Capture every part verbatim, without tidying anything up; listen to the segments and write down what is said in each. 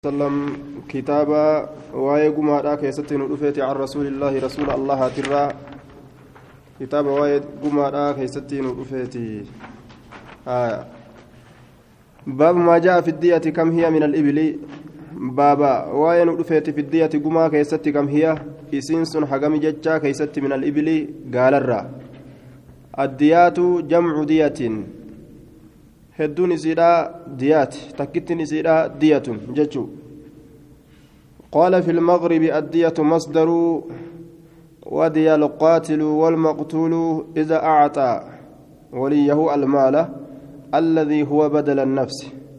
وسلم كتابا وايقو ما كيستي ندفيتي عن رسول الله رسول الله ترى كتابا وايقو ما كيستي ندفيتي آه. باب ما جاء في الدية كم هي من الإبل بابا واي ندفيتي في الدية قما كيستي كم هي إسنس حقم ججا كيستي من الإبل قال الرا الديات جمع دية هدون إسيرا ديات تكتن إسيرا دية ججو قال في المغرب الدية مصدر ودي القاتل والمقتول إذا أعطى وليه المال الذي هو بدل النفس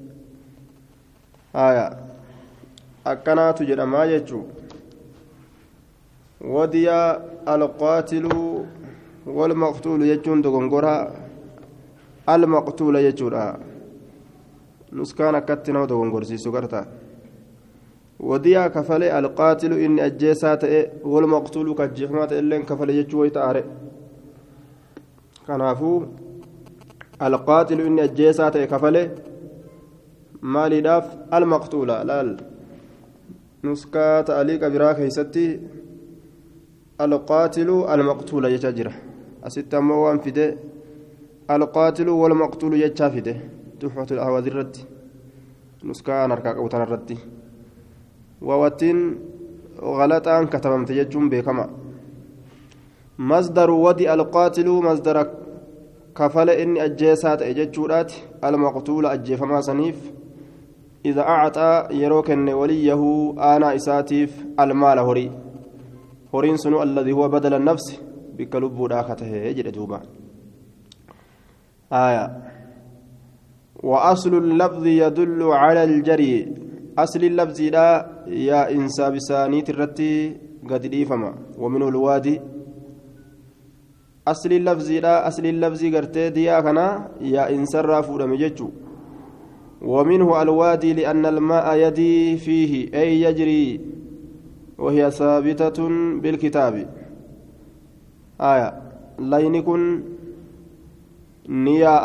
آية أكنات جرما ججو ودي القاتل والمقتول يجون دغنغورا المقتول يجورا نسكان كتنا ودغنغورسي سكرتا وديا كفله القاتل إن أجسات والمقتول كجفمات إلين كفله يجوي تاره كنافو القاتل إن أجسات كفله مالي داف المقتول لا نسكات عليك براك هيستي القاتل المقتول يجاجره أستة موان فده القاتل والمقتول يجافده تحفة الأهواز الرد نسكا نركاك أو تنردي ووتين غلطان كتبمت يجون بكما مصدر ودي القاتل مصدر كفل إن أجيسات أججورات المقتول أجيفما سنيف إذا أعطى يروكن وليه آنا إساتيف المال هري هرين سنو الذي هو بدل النفس بكلب داخته يجد دوبا آية وأصل اللفظ يدل على الجري أصل اللفظ لا يا إنسا بساني ترتي قد ديفما ومنه الوادي أصل اللفظ لا أصل اللفظ قرتي ديا كنا يا إنسا رافو مججو ومنه الوادي لأن الماء يدي فيه أي يجري وهي ثابتة بالكتاب آية لا يكن نياء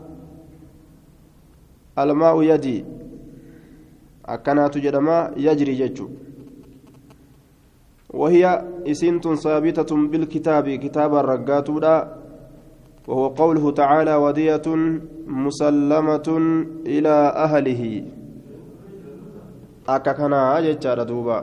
الماء يدي أكنات جدما يجري ججو وهي إسنت ثابتة بالكتاب كتاب الرقات وهو قوله تعالى ودية مسلمة إلى أهله أككنا ججار دوبا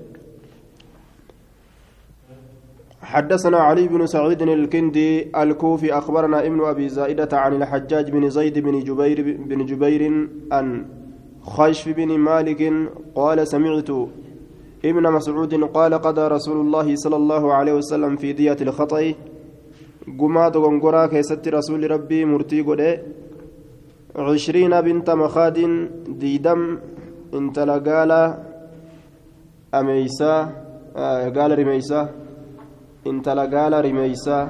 حدثنا علي بن سعيد الكندي الكوفي أخبرنا ابن أبي زائدة عن الحجاج بن زيد بن جبير بن جبير أن خيش بن مالك قال سمعت ابن مسعود قال قضى رسول الله صلى الله عليه وسلم في دية الخطأ قمات غنغرا كيست رسول ربي مرتي قد عشرين بنت مخاد ديدم انت لقال أميسا آه قال رميسا intala gaala rimeysaa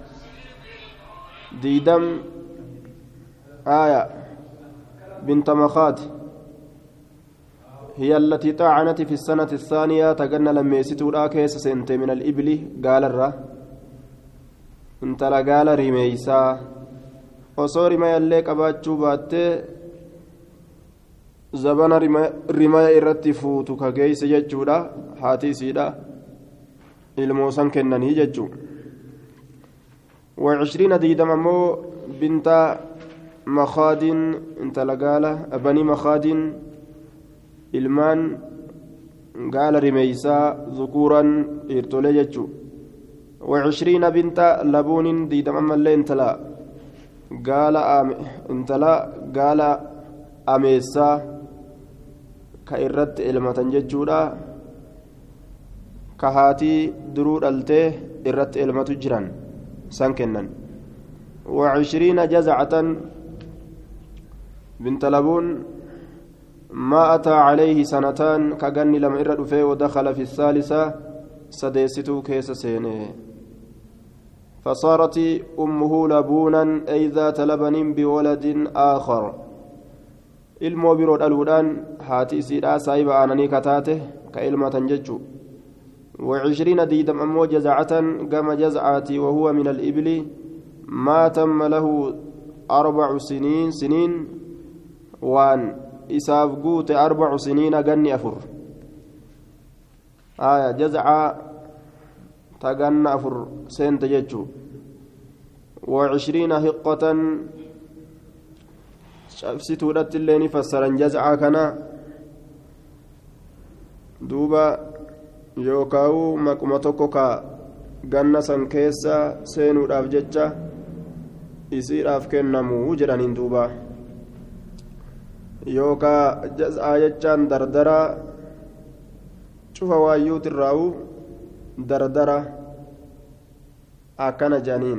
diidam آية بنت مخاد هي التي طعنت في السنة الثانية تجنى لما يستورا كيس سنت من الإبل قال الرا انتلا قال رميسا وصوري ما يليك أباتشو باتي زبنا رمايا إرتفوتو كجيس يجودا هاتي سيدا ilmoosan kennanii jechuun وعشرين ديدم أمو بنت مخاد انت لقالة بني مخاد إلمان قال رميسا ذكورا إرتولي جتشو وعشرين بنت لبون ديدم أما اللي انت لا قال أم انت لا قال أميسا كإرت إلمة جتشو كهاتي درور الته إرت إلمة جران سانكنن وعشرين جزعة بنت لبون ما أتى عليه سنتان كجني لم إرد فيه ودخل في الثالثة سديستو كيس سينه فصارت أمه لبونا أي ذات لبن بولد آخر الموبرود الودان هاتي سيدا سايبا أنني كتاته كإلمة تنججو وعشرين ديدم أمو جزعة قام جزعاتي وهو من الإبل ما تم له أربع سنين سنين وان إساف قوت أربع سنين قني أفر آية جزع تقن أفر سنت ججو وعشرين هقة شافستو لت اللي نفسرا جزع كنا دوبا يوكاو مكمتوكو كا ganna san keessa seenuudhaaf jecha isiidhaaf kennamuu jedhaniin duuba yookaa jaz'aa jechaan dardara cufa waayyuutirraa'u dardara akkana jedhaniin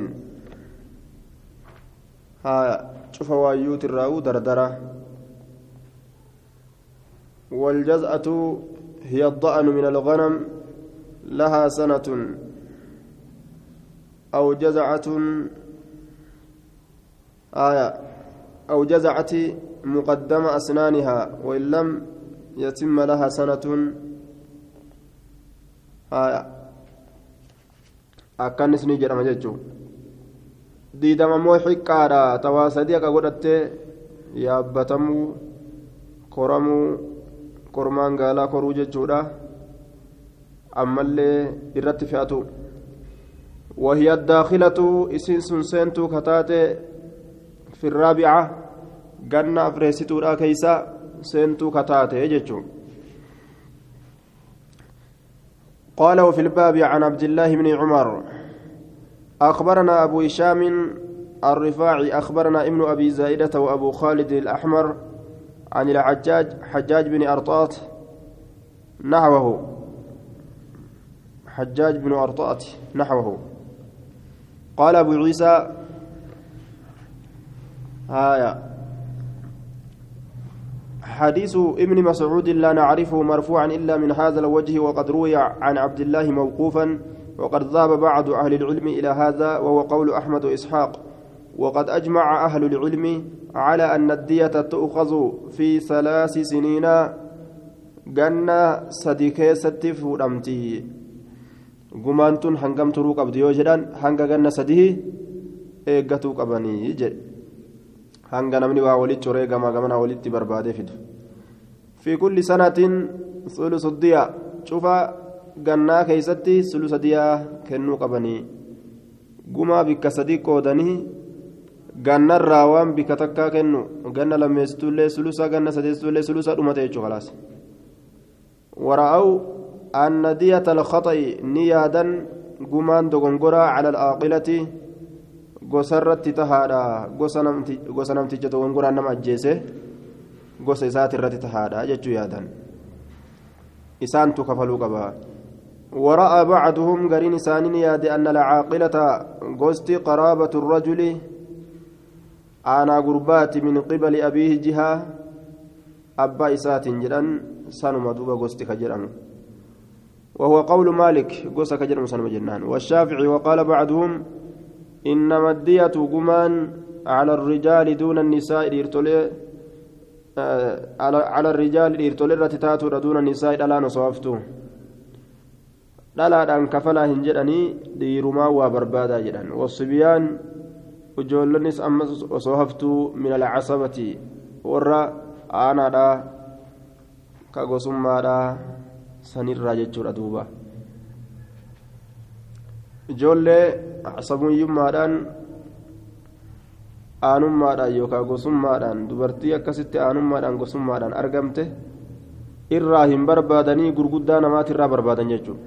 haa cufa waayyuutirraa'u dardara والجزأة هي الضأن من الغنم لها سنة أو جزعة آية أو جزعة مقدم أسنانها وإن لم يتم لها سنة آية أكنس نجر مججو ديدم موحي كارا تواسدي أقولت يابتمو كرمو كرمان قالا كروج جودا أما اللي إرتفعتو وهي الداخلة إسنس سنتو كتاتي في الرابعة قلنا فريستو راكيسا سنتو كتاتي يجتشو قال وفي الباب عن عبد الله بن عمر أخبرنا أبو هشام الرفاعي أخبرنا ابن أبي زائدة وأبو خالد الأحمر عن الحجاج حجاج بن أرطاط نحوه حجاج بن أرطاط نحوه قال أبو عيسى آية حديث ابن مسعود لا نعرفه مرفوعا إلا من هذا الوجه وقد روي عن عبد الله موقوفا وقد ذهب بعض أهل العلم إلى هذا وهو قول أحمد وإسحاق وقد أجمع أهل العلم على أن الدية تؤخذ في ثلاث سنين جنة صديقة ستف ورمتي gumaantun hangam turuu qabdi yoo jedhan hanga ganna sadii eeggatuu qabanii jedhe hanga namni waa walitti coree gamaa gamanaa walitti barbaadee fidu fi kulli sanatin sulusu diya cufa gannaa keeysatti sulusa diyaa kennuu qabanii gumaa bikka sadii qoodanii gannarraa waan bikka takkaa kennu ganna lammeessitullee sulusa ganna sadeessitullee sulusa dhumate jechuu khalaas wara'aw أن دية الخطأ نيادا قمان دغنغرا على العاقلة غسرت تهادا غسنمت دغنغرا نم أجيسه غس ذات الرت تهادا جتو يادا إسان تكفلوا قبا ورأى بعضهم قرين إسان نياد أن العاقلة غست قرابة الرجل أنا قربات من قبل أبيه جهة أبا إسات جران سنما دوبا غست كجران وهو قول مالك قصة كجر مسلم جنان والشافعي وقال بعضهم إنما الدية قمان على الرجال دون النساء على على الرجال إرتولي رتتاتو دون النساء لا نصوفتو لا لا أن كفلا هنجرني ديرما وبربادا جران والصبيان وجولنس أما وصوفتو من العصبة ورا أنا دا كقسم دا sanirraa jechuudha duuba ijoollee casabuyyummaadhaan aanummaadhaan yookaan gosummaadhaan dubartii akkasitti aanummaadhaan gosummaadhaan argamte irraa hin barbaadanii gurguddaa namaatirraa barbaadan jechuudha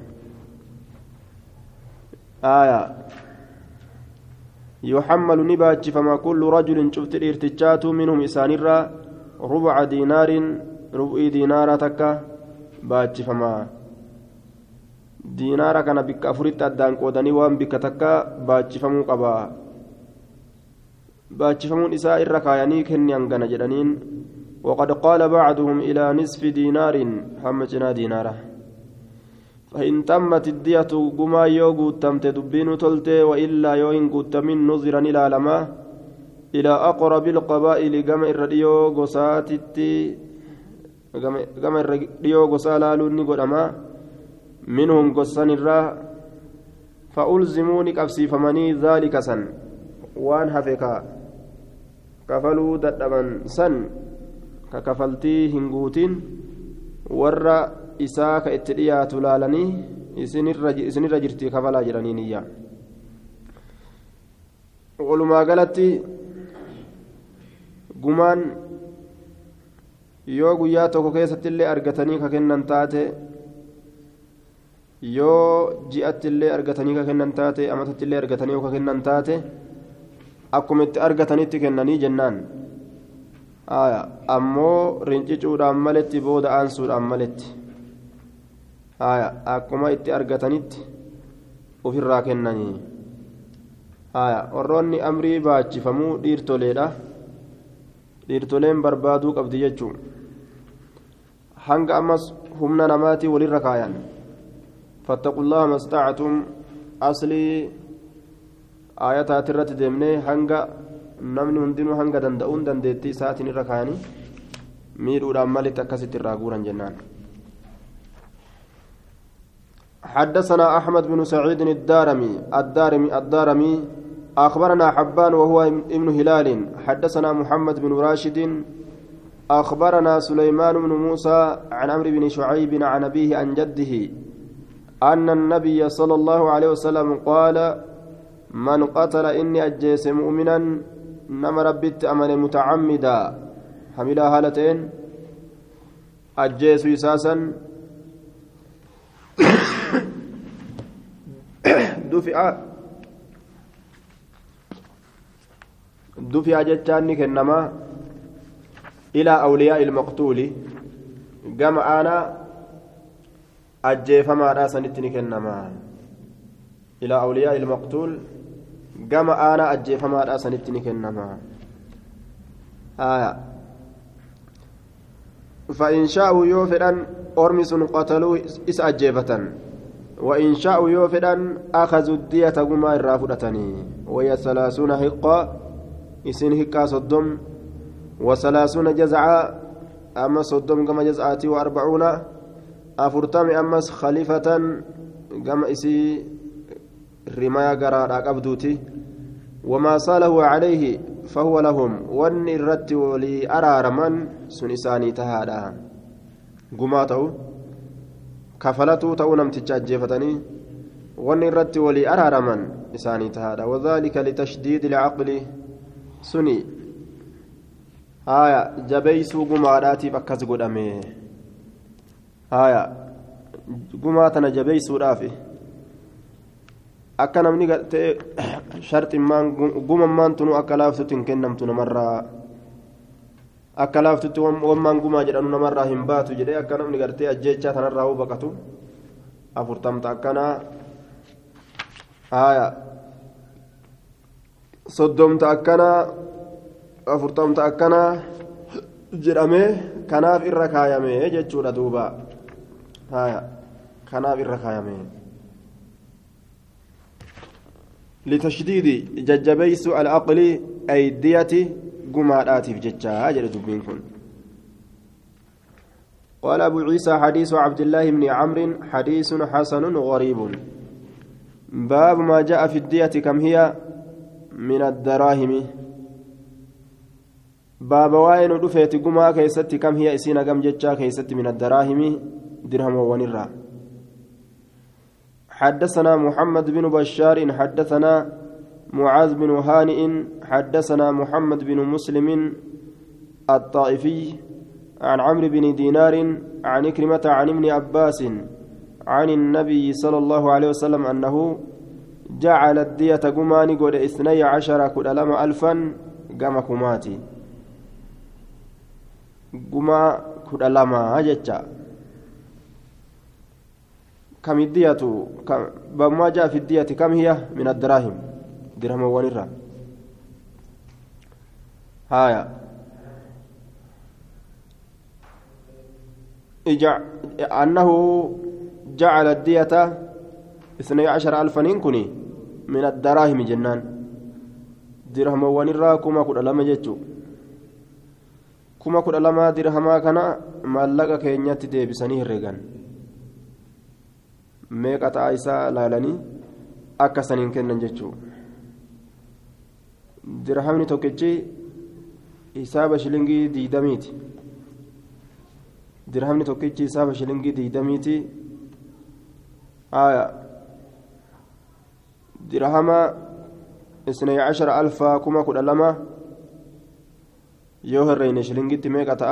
aayaa يحمل نباتش فما كل رجل شفت الارتجات منهم إسانرا ربع دينار ربع دينار تكا baachifamaa diinaara kana bikka afuritti addaan qoodanii waan bikka takka baachifamuu qabaa baachifamuun isaa irra kaayanii kenni hangana jedhaniin وقد قال بعضهم إلى نصف دينار حمجنا دينارا فإن تمت الدية قما يوغو تمت دبين تلت وإلا يوين قتمين نظرا إلى لما إلى أقرب القبائل قم الرديو قساتتي gama irra dhiyoo gosaa laaluun ni godhama minhum gossan irraa fa'ulzimuu ni qabsiifamanii dhaalika san waan hafe ka kafaluu dadhaban san ككفلتي هنغوتين ورّا إساك اتريات لالني إسن الرجرتي كفلا جرانينيا ولما قالت قمان yoo guyyaa tokko keessatti illee argatanii ka kennan taate yoo ji'atti illee argatanii ka kennan taate amatatti illee argatanii ka kennan taate akkuma itti argatanitti kennanii jennaan aya ammoo rincicuudhaan maletti booda aansuudhaan maletti aya akkuma itti argatanitti ofirraa kennanii aya warroonni amrii baachifamuu dhiirtoleedha dhiirtoleen barbaaduu qabdi jechuun hanga ammas humna namaatii walirra kaayan fattaqullaha mastactum aslii aayataati irratti deemnee hanga namni hundinuu hanga danda'uun dandeettii isaatiin irra kaayanii miidhuudhaan malitti akkasitti irraa guuran jennaan حدثنا أحمد بن سعيد الدارمي الدارمي الدارمي أخبرنا حبان وهو ابن هلال حدثنا محمد بن راشد أخبرنا سليمان بن موسى عن عمرو بن شعيب عن أبيه عن جده أن النبي صلى الله عليه وسلم قال من قتل إني أجيس مؤمنا نما ربت أمن متعمدا حملا هالتين أجيس يساسا دفع دفع جتاني كنما إلى أولياء المقتول جمع أنا أجيف ما راسنتني كنما إلى أولياء المقتول جمع أنا أجيف ما راسنتني كنما آية فإن شاءوا يوفدان أرمس قتلوا إس أجيفة وإن شاءوا يوفدان أخذوا الدية قما الرافدتني وهي ثلاثون حقة إسن حقة صدم وثلاثون جزعة أما صدم كما جزعاتي وأربعون أفرتم أمس خليفة كما إسي رمايا قرار أقبدوتي وما صاله عليه فهو لهم وان الرت ولأرارمن سنساني تهادا قماته كفلته تونم تجاجفتني وان الرت ولأرارمن إساني تهادا وذلك لتشديد العقل سني هايا جبيسو قماراتي بكز قدامي هايا قماتنا جبيسو رافي akka namni ta'e sharximmaan gumammaan tunu akka laaftutti hin kennamtu namarraa akka laaftutti wammaan gumaa jedhanu namarraa hin baatu jedhee akka namni gartee ajjeechaa tanarraa hoo baqatu afurtamta akkanaa haaya soddomta akkanaa afurtamta akkanaa jedhamee kanaaf irra kaayamee jechuudha duuba haaya kanaaf irra kaayamee لتشديد ججبيس العقل أيدية قمارات في ججها جل دبينكم قال أبو عيسى حديث عبد الله بن عمرو حديث حسن غريب باب ما جاء في الدية كم هي من الدراهم باب واين دفيت قما كيست كم هي إسينا كم ججا كيست من الدراهم درهم ونرا حدثنا محمد بن بشار حدثنا معاذ بن هانئ حدثنا محمد بن مسلم الطائفي عن عمرو بن دينار عن إكرمة عن ابن عباس عن النبي صلى الله عليه وسلم أنه جعل الدية قماني قد اثني عشر كدلم ألفا قام كماتي قما كدلم هجتشا كم الدية بما جاء في الدية كم هي من الدراهم درهم ونرا هايا أنه جعل الدية اثني عشر ألفا كني من الدراهم جنان درهم ونرا كما كل لما جتشو كما كل لما درهما كان مالك كينيات دي بسنيه الرجال meeqa ta'a isaa laalanii akka saniin kennan jechuudha dirhamni tokkichi hisaaba shilingii diidamiiti درهمني توكيتشي سابا شلنجي دي دميتي آية درهما اثني عشر ألف كما كل لما يوهر رين شلنجي تميك أتا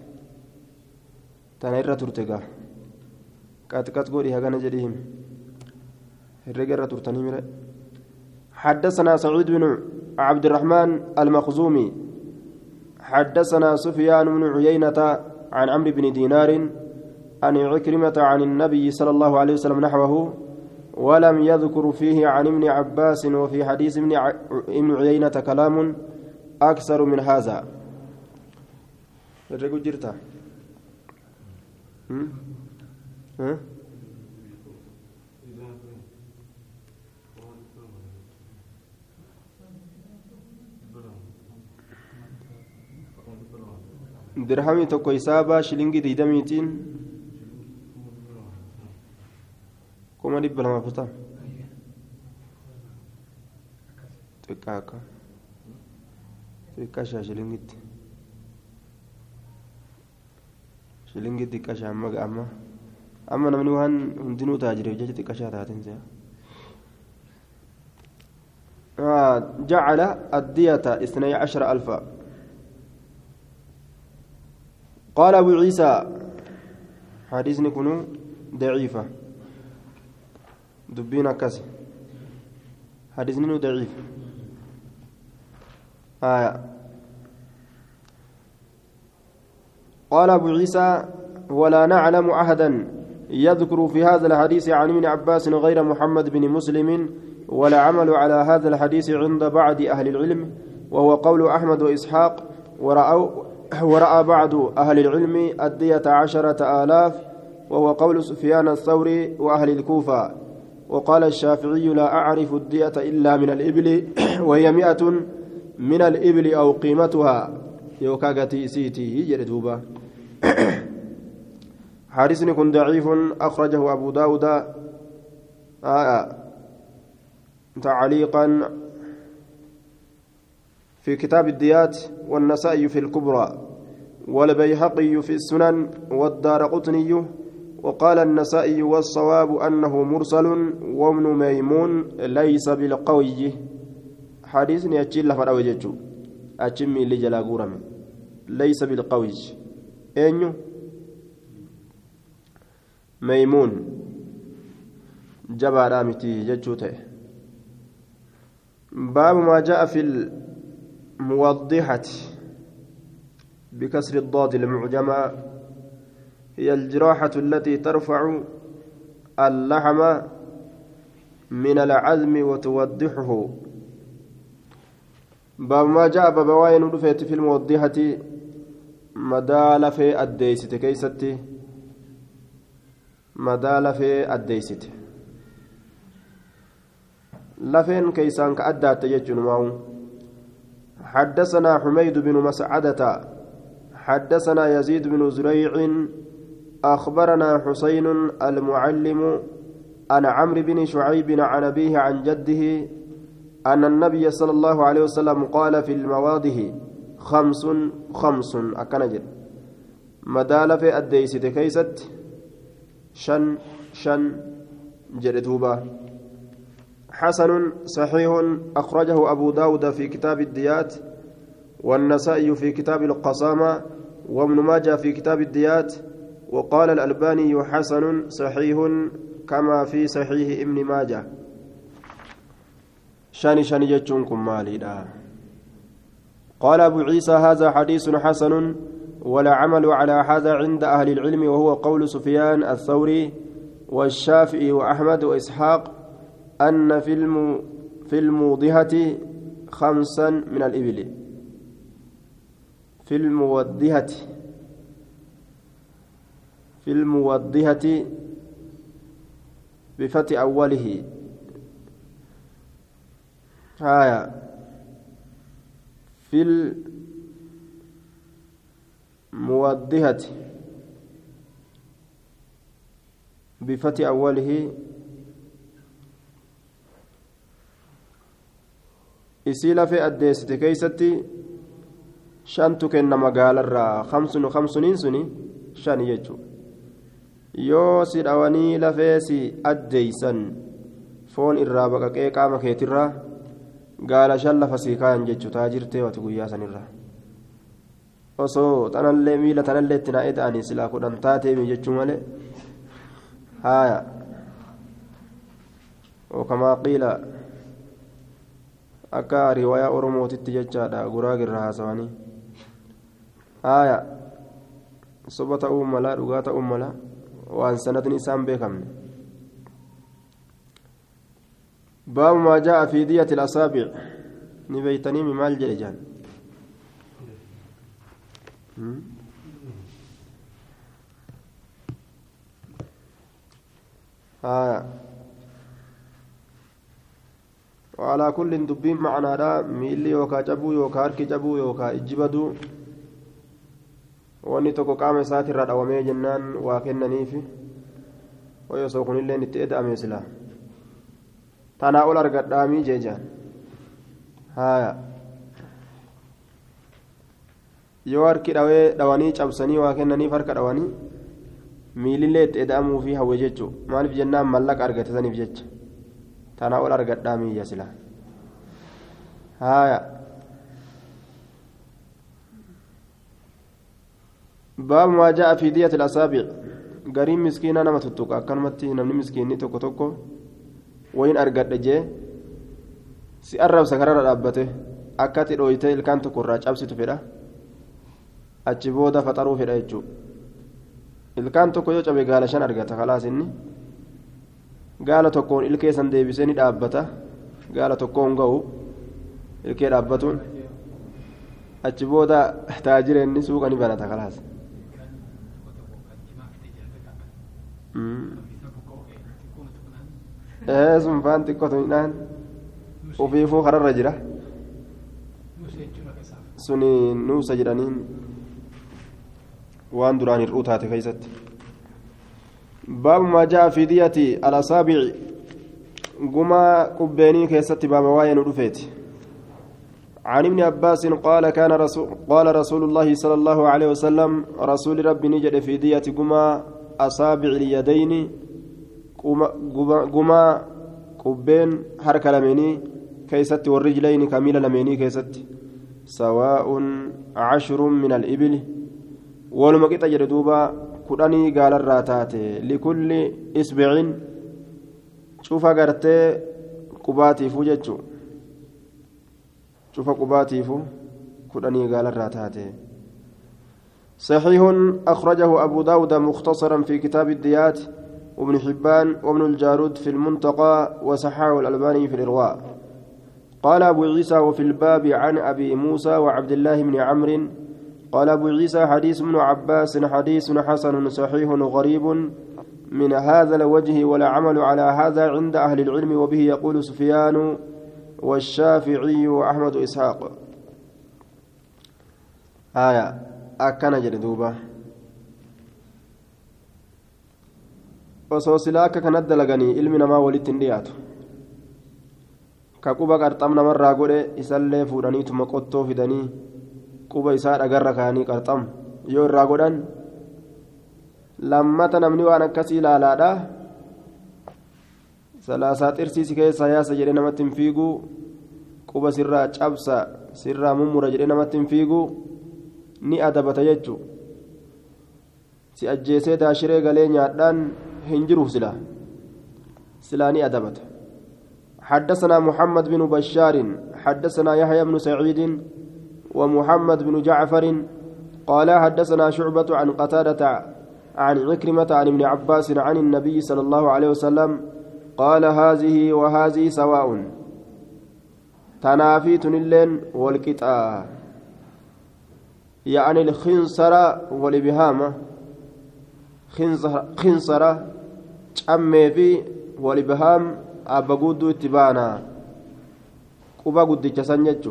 تنيرة ترتقى كات كات قولي هغانا جديهم الرجال ترتني مره حدثنا سعيد بن عبد الرحمن المخزومي حدثنا سفيان بن عيينة عن عمرو بن دينار عن عكرمة عن النبي صلى الله عليه وسلم نحوه ولم يذكر فيه عن ابن عباس وفي حديث ابن ابن عيينة كلام أكثر من هذا الرجل جرتا ها درهمي توكو حسابا شلينجي ديدميتين كما دي بلا ما فتا تكاكا تكاشا شلينجي شلينجي تكاشا اما اما اما نمني وهن هندنو تاجري وجهي تكاشا تاتين زي جعل الدية اثني عشر ألفا قال أبو عيسى حديثني كنو ضعيفة دبينا كسي حديثني ضعيف آية قال أبو عيسى ولا نعلم أحدا يذكر في هذا الحديث عن ابن عباس غير محمد بن مسلم ولا عمل على هذا الحديث عند بعض أهل العلم وهو قول أحمد وإسحاق ورأوا ورأى بعض أهل العلم الدية عشرة آلاف وهو قول سفيان الثوري وأهل الكوفة وقال الشافعي لا أعرف الدية إلا من الإبل وهي مئة من الإبل أو قيمتها يوكاغتي سيتي جردوبا حارس كن ضعيف أخرجه أبو داود آه تعليقا في كتاب الديات والنسائي في الكبرى والبيهقي في السنن والدارقطني وقال النسائي والصواب أنه مرسل وابن ميمون ليس بالقوي حديث يأتي لفر أوججو أتمي لجلا قرم ليس بالقوي أين ميمون جبا رامتي ججوته باب ما جاء في الموضحة بكسر الضاد المعجمة هي الجراحة التي ترفع اللحم من العظم وتوضحه باب ما جاء ببواين رفيت في الموضحة مدال في الديست كيستي مدال في الديست لفين كيسان كأدات يجن معه حدثنا حميد بن مسعدة حدثنا يزيد بن زريع أخبرنا حسين المعلم عن عمرو بن شعيب عن أبيه عن جده أن النبي صلى الله عليه وسلم قال في المواضح خمس خمس أكنجر مدال في الديست كيست شن شن جردوبا حسن صحيح أخرجه أبو داود في كتاب الديات والنسائي في كتاب القصامة وابن ماجه في كتاب الديات وقال الألباني حسن صحيح كما في صحيح ابن ماجه شاني شاني جتشونكم مالي قال أبو عيسى هذا حديث حسن ولا عمل على هذا عند أهل العلم وهو قول سفيان الثوري والشافعي وأحمد وإسحاق أن في الم في الموضحة خمسا من الإبل في الموضحة في الموضحة بفتح أوله هايا في الموضحة بفتح أوله isii lafee addeessite keeysatti shantu kenna magaalarraa kamsunu kamsuniin suni shan jechuudha yoo si dhawanii lafeesi addeeysan foon irraa baqaqee qaama keetirraa gaala shan lafa sii kaayan jechuudha taa jirtee wati guyyaa sanirraa osoo tanallee miila tanallee itti naa'ee ta'anii silaa kudhan taateemi jechuu malee haaya وكما قيل أكا رواية أورمو تتججا غراغ الرهاسواني آية صبت أم لا رغات أم لا وأن سند نسان بكم باب ما جاء في دية الأصابع نبيتني من مال جيجان آية وعلى كل دبين معنا لا ميلي يوكا جبو يوكا هركي جبو يوكا اجبدو واني توكو قام ساتر رد ومي جنان واكنني في ويسوكن اللي نتئد اميسلا تناول ارقدامي جيجان هايا yoo harki dhawee dhawanii cabsanii waa kennanii farka dhawanii miilillee itti eda'amuu fi hawwe jechuu maaliif jennaan mallaqa argataniif jecha tanaa ol argadhaa miyya sila haaya baabu maa jaa'a fi diyati al-asaabic gariin miskiina nama tuttuqa akkanumatti namni miskiinni tokko tokko wayin argadha jee si arrabsa kararra dhaabbate akkati dhooytee ilkaan tokko irraa cabsitu fedha achi booda faxaruu fedha jechuu ilkaan tokko yoo cabe gaala shan argata kalaas inni gaala tokkoon ilkee san deebisee ni dhaabbata gaala tokkoon ga'u ilkee dhaabbatuun achi booda taajira inni suuqa ni banata kalaas ee sun faan xiqqootu midhaan ufiifuu kararra jira suni nuusa jedhaniin waan duraan hir'uu taate keessatti باب ما جاء في دية الأصابع قما قبيني كيست باب واين رفيت عن ابن عباس قال كان رسول قال رسول الله صلى الله عليه وسلم رسول ربي نجد في دية قما أصابع اليدين قما قبين حركة لميني كيست والرجلين كامل لميني كيست سواء عشر من الإبل ولمقيت جردوبا kudhanii gaalarraa taate likulli isbicin cufa gartee qubaatiifuu jechuu cufa qubaatiifuu kudhanii gaalarraa taate صحيح أخرجه أبو داود مختصرا في كتاب الديات وابن حبان وابن الجارود في المنتقى وصححه الألباني في الإرواء قال أبو عيسى وفي الباب عن أبي موسى وعبد الله بن عمرو قال أبو عيسى حديث ابن عباس حديث حسن صحيح غريب من هذا الوجه ولا عمل على هذا عند أهل العلم وبه يقول سفيان والشافعي وأحمد إسحاق آية أكن جردوبة وصوصلاك كند لغني علمنا ما ولدت ندياته كقوبا قرطمنا مرة قول إسالي فوراني ثم قطو فدني quba isaa dhagarra kaanii qarxam yoo irraa godhan lammata namni waan akkasii ilaalaadha salaasaa xirsiisi keessa yaasa jedhee namatti hin fiigu quba sirraa cabsa sirraa mummura jedhee namatti hin fiigu ni adabata jechuu si ajjeesee daashiree galee nyaadhaan hin jiruuf sila silaa ni adabata حدثنا محمد بن بشار حدثنا يحيى بن سعيد ومحمد بن جعفر قال حدثنا شعبة عن قتادة عن عكرمة عن ابن عباس عن النبي صلى الله عليه وسلم قال هذه وهذه سواء تنافيت اللين والكتاء يعني الخنصر والإبهام خنصر خنصر أمي في والإبهام أبغود اتبانا قبا قد جسنجتشو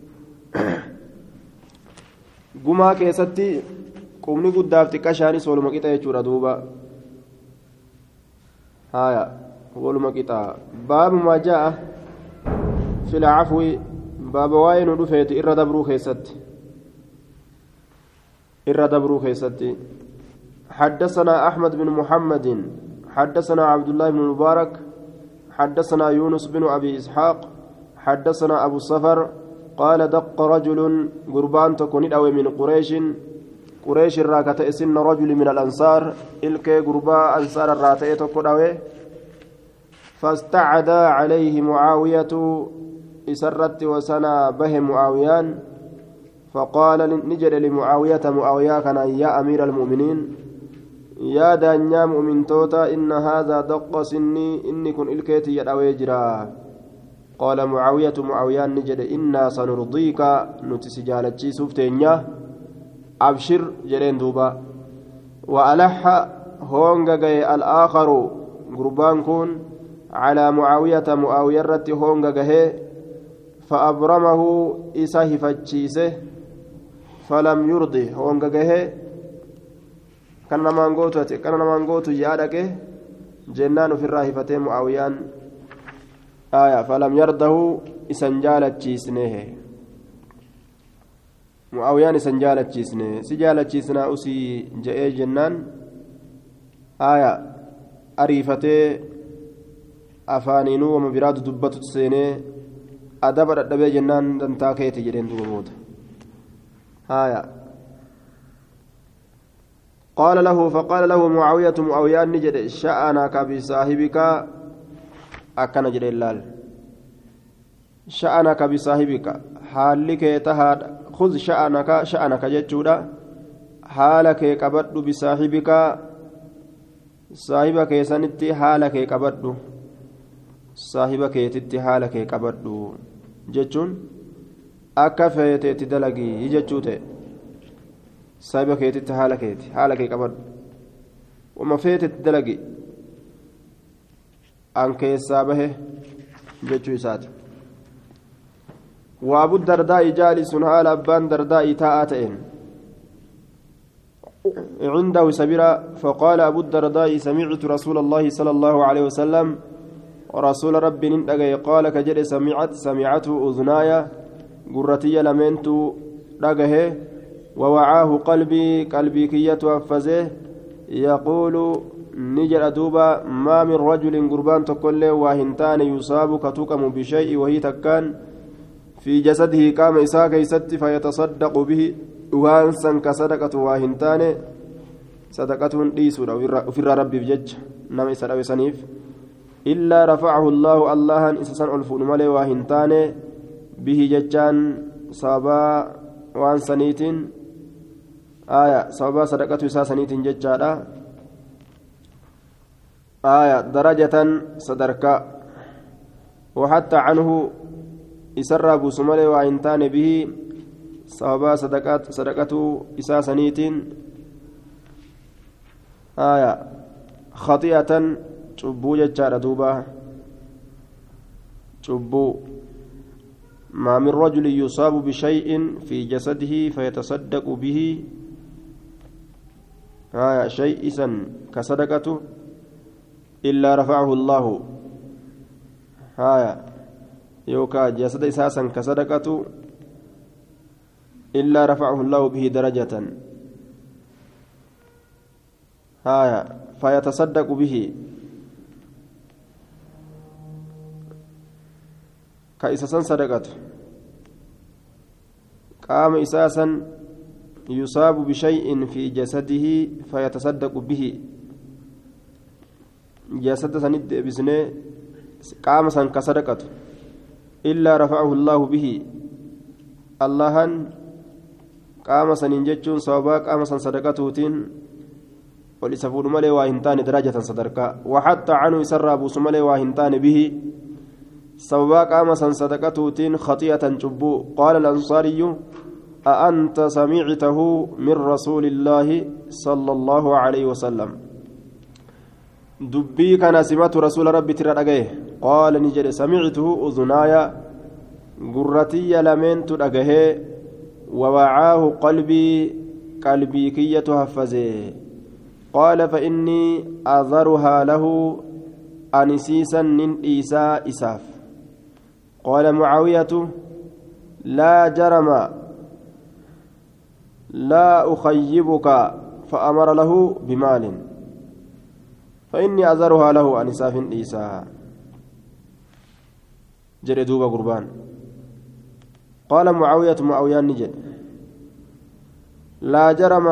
gumaa keessatti qubni guddaaf xiqqashaanis waluma qixa jechuudha duuba haya waluma qixa baabu maa jaa'a fil cafwi baaba waa'ee nu dhufeeti irra dabruu keessatti irra dabruu keessatti حدثنا أحمد بن محمد حدثنا عبد الله بن المبارك حدثنا يونس بن أبي إسحاق حدثنا أبو الصفر قال دق رجل قربان تكون أو من قريش قريش الراكة سن رجل من الأنصار إلك قرباء أنصار الراتئة تكون أوي فاستعدى عليه معاوية إسرت وسنا به معاويان فقال نجد لمعاوية معاوية كان يا أمير المؤمنين يا دانيا مؤمن توتا إن هذا دق سني إني كن إلكيتي يدعوي جرا قال معاوية معاوية نجد إنا سنرضيك نتسجالتشي سفتينيا أبشر جرين دوبا وألح هونغا الآخر قربان كون على معاوية معاوية رتي هونغا فأبرمه إساه فتشيسه فلم يرضي هونغا كان نمانغوتو كان نمانغوتو يادك جنان في الراهفتين معاويان آية فلم يرده إسنجالة تشيسنه معاويان إسنجالة تشيسنه سجالة تشيسنا أسي جاء جنان آية أريفتي أفانينو ومبراد دبتو تسينه أدبر الدبي جنان دنتاكيتي جرين دوبوت آية قال له فقال له معاوية معاوية نجد شأنك بصاحبك أكن جد اللال شأنك بصاحبك حالك تهاد خذ شأنك شأنك جتشودا حالك كبد بصاحبك صاحبك سنتي حالك كبد صاحبك يتتي حالك كبد جتشون أكفيت تدلقي جتشوته صاحبك يتتي حالك حالك كبد وما فيت تدلقي أنك يسابه جتشو يسات وأبو الدرداء جالس على أبان درداء تاءتين عنده سبيرا فقال أبو الدرداء سمعت رسول الله صلى الله عليه وسلم ورسول ربي نندقى قال كجري سمعت سمعته أذناي قرتي لمنت رقه ووعاه قلبي قلبي كية أفزه يقول نجر دوبا ما من رجل قربان تقول وهنتان يصاب كتوكم بشيء وهي تكان في جسده قام إساء كيست فيتصدق به وانسا كصدقة وهنتان صدقة ليسود وفي رب بجج نم إساء سنيف إلا رفعه الله الله إسسان ألفون ملي وهنتان به ججان صابا وانسانيت آية صابا صدقة إساء سنيت ججالا آية درجة صدركا وحتى عنه إسر أبو سمالي وعنتان به صحابة صدقات صدقة إساسنيت آية خطيئة شبو ججار دوبا شبو ما من رجل يصاب بشيء في جسده فيتصدق به آية شيء إسن كصدقته إلا رفعه الله هايا يوكا جسد إساسا كصدقة إلا رفعه الله به درجة هايا فيتصدق به كإساسا صدقة قام إساسا يصاب بشيء في جسده فيتصدق به جسد سند بسنه قام سن كصدقة إلا رفعه الله به اللهن قام سن جتون صوابا قام سن صدقته ولسفور ملي واهنتان درجة صدركا وحتى عنه يسر أبو سملي واهنتان به صوابا قام سن صدقته خطيئة جبو قال الأنصاري أأنت سمعته من رسول الله صلى الله عليه وسلم دبي كان سمعت رسول ربي ترى قال نجد سمعته أذناي قرتي لمن ترى ووعاه قلبي قلبي كي تحفزه قال فإني أذرها له أنسيسا من إيساء إساف قال معاوية لا جرم لا أخيبك فأمر له بمال فإني أذرها له عن إساف إيسا جري دوبا قربان قال معاوية معاوية نجد لا جرم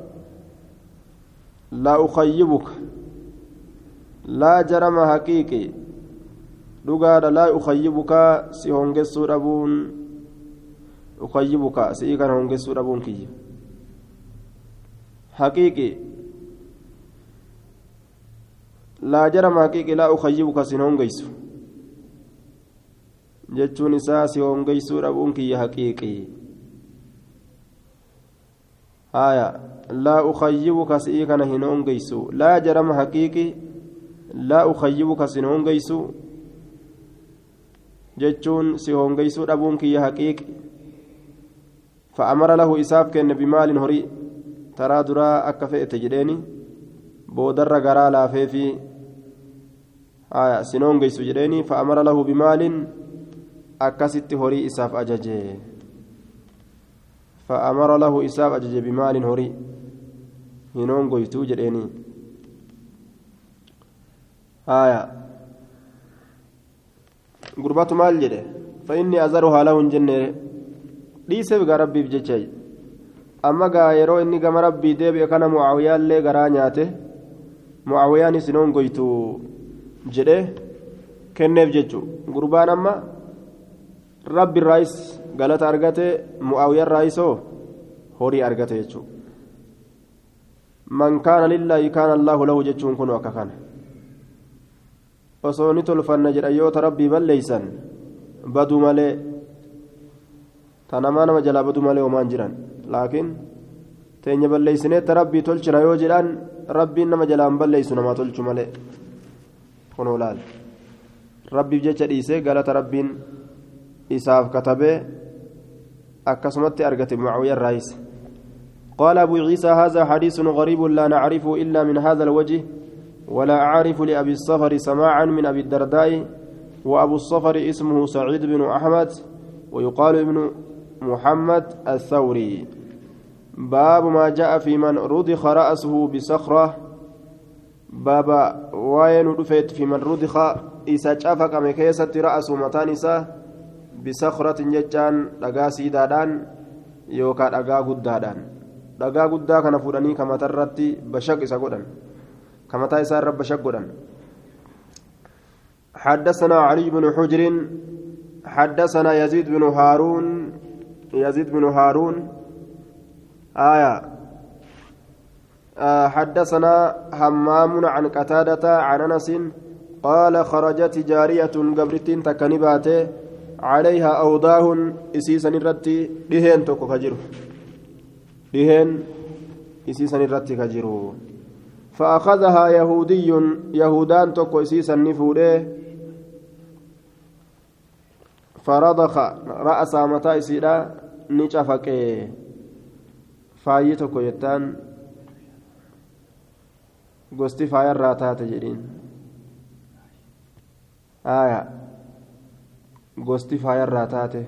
لا أخيبك لا جرم حقيقي لقاد لا أخيبك سيهونجس ربون أخيبك سيكون هونجس ربون كي حقيقي لا جرم حقيقي لا أخيبك سيهونجس jechuun isaa si hongeysuu dhabuun kiyya haqiiqii haya laa ukayyibuka si'ii kana hin hongeysu laa jarama haqiiqi laa ukayyibuka sin hongeysu jechuun si hongeysuu dhabuun kiyya haqiiqi fa'amara lahu isaaf kenne bimaalin horii taraa duraa akka fe'ete jedheeni boodarra garaa laafeefi haya sin hongeysu jedheeni fa'amara lahu bimaalin akkasitti horii isaaf ajaje fa'amara lahu isaaf ajaje bimaalin horii hin hongoytuu jedheeni haya gurbatu maal jedhe fa'inni azaruhaa lahu hin jenne dhiiseef gaa rabbiif jecha amma gaa yeroo inni gama rabbii deebi'e kana mucaawiyaallee garaa nyaate mucaawiyaanis hin hongoytuu jedhe kenneef jechuu gurbaan amma rabbi raayis galata argate mu'aawiyaan raayisoo horii argate jechuudha man kaana lillaahi kaana allaahu lahu jechuun kun akka kana osoo ni tolfanna jedhan yoo ta rabbii balleeysan baduu malee tanamaa nama jalaa baduu malee homaan jiran laakiin teenya balleeysinee ta rabbii tolchina yoo jedhan rabbiin nama jalaan balleeysu namaa tolchu malee kunoo laal rabbiif jecha dhiisee galata rabbiin إساف كتبه أكسمت أرجت معاوية الرئيس قال أبو عيسى هذا حديث غريب لا نعرفه إلا من هذا الوجه ولا أعرف لأبي الصفر سماعا من أبي الدرداء وأبو الصفر اسمه سعيد بن أحمد ويقال ابن محمد الثوري باب ما جاء في من رضخ رأسه بصخرة بابا وين رفت في من رضخ إذا شافك مكيسة رأسه متانسة بصخرة جتان دغا سيدادان يوكا دغا غدادان دغا غدا كان فوداني كما ترتي بشق إسا غدان كما تا إسا رب بشق غدان حدثنا علي بن حجر حدثنا يزيد بن هارون يزيد بن هارون آية آه حدثنا همام عن قتادة عن أنس قال خرجت جارية قبرتين تكنباته عليها أوداه إسيسا الرتي دهين توكو كجرو دهين إسيسا الرتي كجرو فأخذها يهودي يهودان توكو إسيسا نفوده فرضخ رأس متى إسيدا نشافك فاي توكو يتان غوستي فاير راتات جرين آية gosti faayarraa taate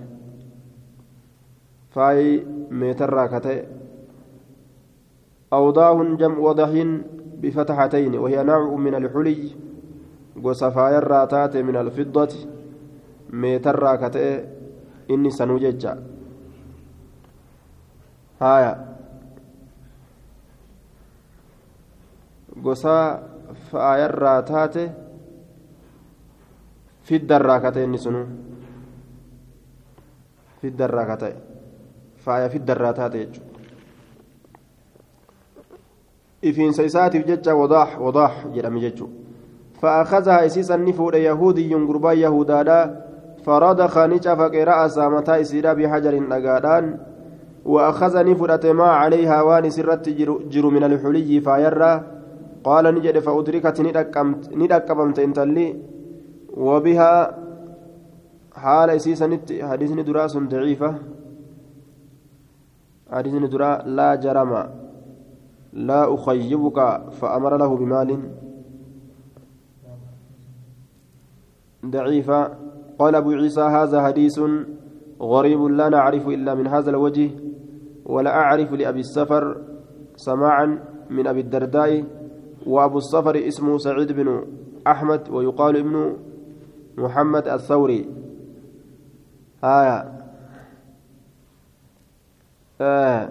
faayi meetarraa ka ta'e awdaahun jam'u wadahin bifatxatayni wahiya nawcu min alxuliy gosa faayarraa taate min alfiddati meetarraa ka ta'e inni sanuu jecha haya gosa faayarraa taate fiddarraa ka ta'e inni sunuu fiddarraa ka ta'e faaya fiddarraa taate jechuudha ifiinsa isaatiif jecha wadaax wadaax jedhame jechuudha فأخذها إسيسا نفود يهودي قربا يهودادا فرضخ نشفق رأس متى إسيرا بحجر نقادان وأخذ نفرة ما عليها وان سرت جر من الحلي فيرى قال نجد فأدركت ندكمت انتلي وبها حال إسيسا حديث دراس ضعيفة حديث درا لا جرم لا أخيبك فأمر له بمال ضعيفة قال أبو عيسى هذا حديث غريب لا نعرف إلا من هذا الوجه ولا أعرف لأبي السفر سماعا من أبي الدرداء وأبو الصفر اسمه سعيد بن أحمد ويقال ابن محمد الثوري آية آه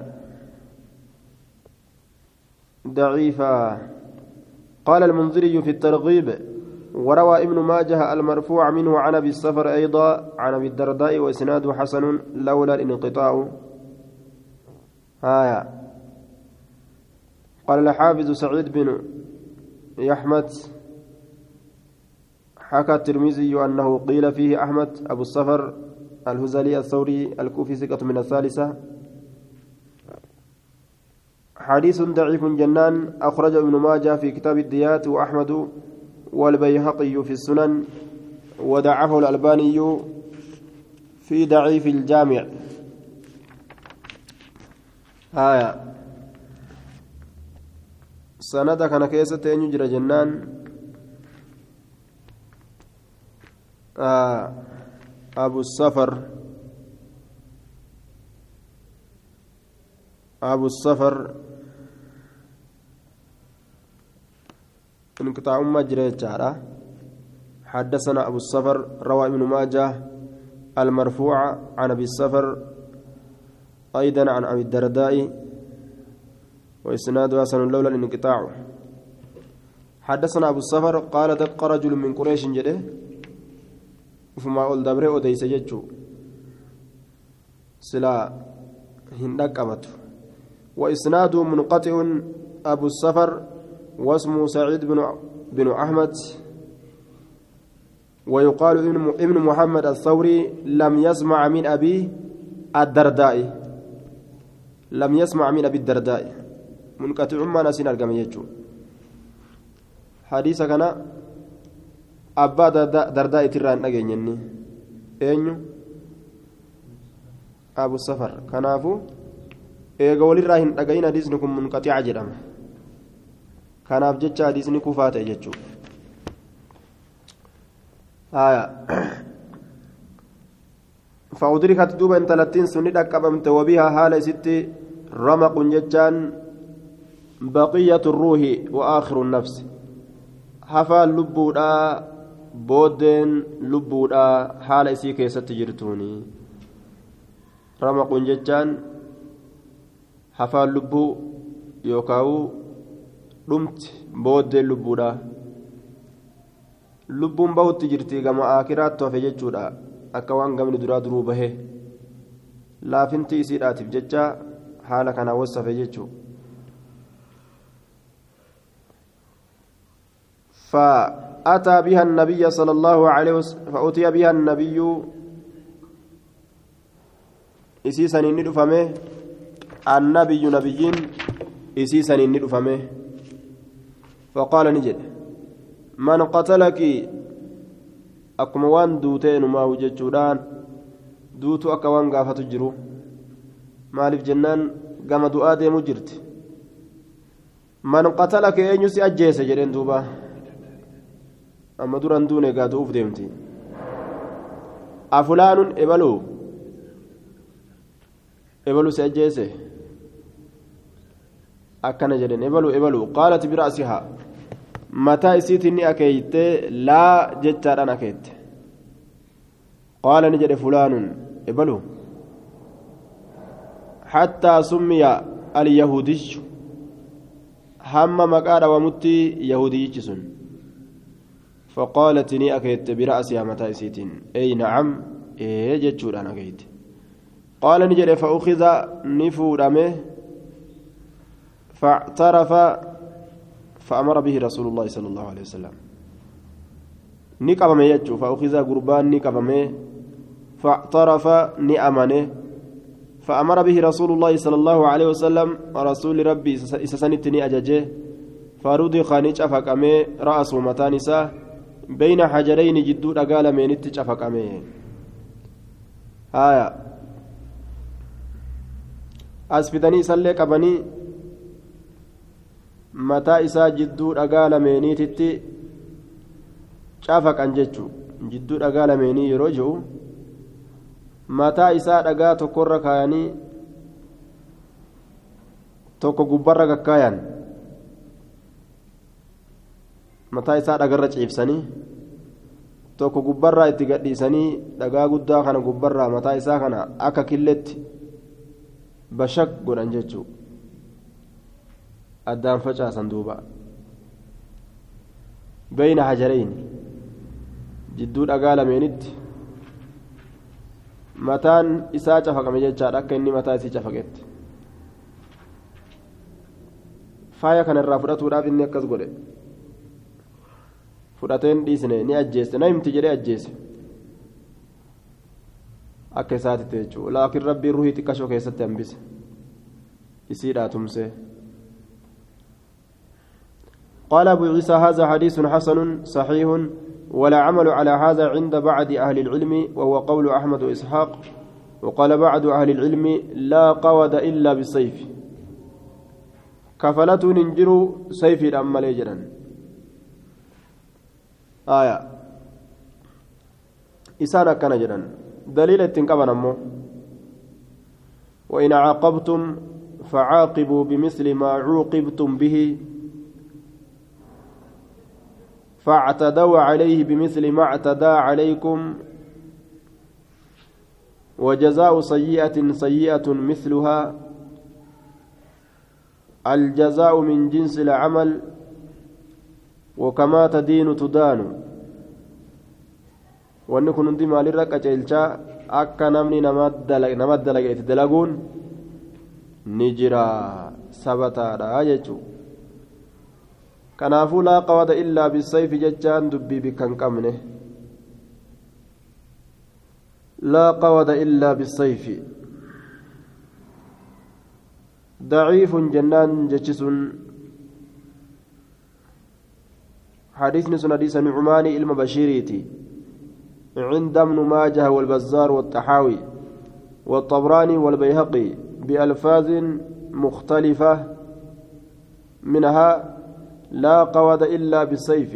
ضعيفة قال المنذري في الترغيب وروى ابن ماجه المرفوع منه عن أبي الصفر أيضا عن أبي الدرداء وإسناده حسن لولا الانقطاع آية قال الحافظ سعيد بن يحمد حكى الترمذي أنه قيل فيه أحمد أبو الصفر الهزلي الثوري الكوفي ثقة من الثالثة حديث ضعيف جنان أخرجه ابن ماجه في كتاب الديات وأحمد والبيهقي في السنن ودعفه الألباني في ضعيف الجامع آية سند كان كيسة يجرى جنان آه أبو الصفر أبو الصفر انقطاع مجرى جارة حدثنا أبو الصفر روى ابن ماجه المرفوع عن أبي الصفر أيضا عن أبي الدرداء وإسناده حسن لولا الانقطاع حدثنا أبو الصفر قال دق رجل من قريش جده فما أول دبره أديس ججو سلا هندك أمته وإسناده منقطع أبو الصفر واسمه سعيد بن بن أحمد ويقال ابن محمد الثوري لم يسمع من أبي الدرداء لم يسمع من أبي الدرداء منقطع ما نسين الجميع حديث كان أبا درداء تران أجنني أينو أبو السفر كنافو إيجا وللراهن أجين حديثكم منقطع جرام كناف جتة حديثني كوفات أجتشو آية فأدركت دوبا ثلاثين سنة أكبمت وبها حال ست رمق جتان بقية الروح وآخر النفس حفا لبودا بودن لبودا حال إسي كيست جرتوني رمق جتان حفا لبو يوكاو dhumti booddeen lubbuudha lubbuun bahutti jirti gama akiraatti hafe jechuudha akka waan gamni duraa duruu bahe laafinti isiidhaatiif jecha haala kana wassafe jechuudha فأتى بها النبي صلى الله عليه وسلم فأتي بها النبي إسيسا ندفمه النبي نبيين إسيسا ندفمه فقال نجد من قتلك أكموان دوتين ما وجد جودان دوتو أكوان قافة جرو مالف جنان قام دؤاد مجرت من قتلك أن يسي أجيس جرين دوبا أما دران دوني قادو أفدمتي أفلان إبلو إبلو سأجيسه أكن جرين إبلو إبلو قالت برأسها متى إسيتني أكيت لا جتار أنا أكيت قال نجد فلان إبلو حتى سمي اليهودي هم مقال ومتي يهودي جسن فقالت ني أكيت برأسها متى إسيتن أي نعم إيه جتشور أنا أكيت قال نجد فأخذ نفورمه فاعترف فأمر به رسول الله صلى الله عليه وسلم نكبم يجو فأخذ قربان نكبم فاعترف نأمنه فأمر به رسول الله صلى الله عليه وسلم رسول ربي إسسنتني أججه فرودي خانيج أفكامي رأس ومتانسا بين حجرين جدود أقال مينتج أفكامي آية أسفدني سلك أبني mataa isaa jidduu dhagaa lameeniititti cafaqan jechuu jidduu dhagaa lameenii yeroo jiru mataa isaa dhagaa tokkorra kaayanii tokko gubbarra kakkaayan mataa isaa dhagarra ciibsanii tokko gubbarraa itti gadhiisanii dhagaa guddaa kana gubbarraa mataa isaa kana akka killetti bashak godhan jechuu addaan facaasan duuba bayna hajarayn jidduu dhagaa lameenitti mataan isaa cafaqame jechaadha akka inni mataa isii cafaqetti faaya kanarraa fudhatuudhaaf inni akkas godhe fudhateen dhiisne ni ajjeesse na himti jedhee ajjeesse akka isaatitti jechuudha laakiin rabbiin ruhii xiqqashoo keessatti hambise isiidhaa tumsee قال أبو عيسى هذا حديث حسن صحيح ولا عمل على هذا عند بعض أهل العلم وهو قول أحمد وإسحاق وقال بعض أهل العلم لا قود إلا بالسيف كفلة ننجر سيف الأمل يجرا آية إسانا كان جرا دليل التنقبنا أمه وإن عاقبتم فعاقبوا بمثل ما عوقبتم به فاعتدوا عليه بمثل ما اعتدى عليكم وجزاء سيئة سيئة مثلها الجزاء من جنس العمل وكما تدين تدان ونكون ندي مال الرقة جلشا أكا نمني نمد لقيت دلقون نجرا سبتا راججو كنافو لا قواد إلا بالسيف ججان دبي بكن قمنه لا قواد إلا بالسيف ضعيف جنان جتس حديث نسن حديث نعماني المبشريتي عند ابن ماجه والبزار والطحاوي والطبراني والبيهقي بألفاظ مختلفة منها لا قود إلا بالسيف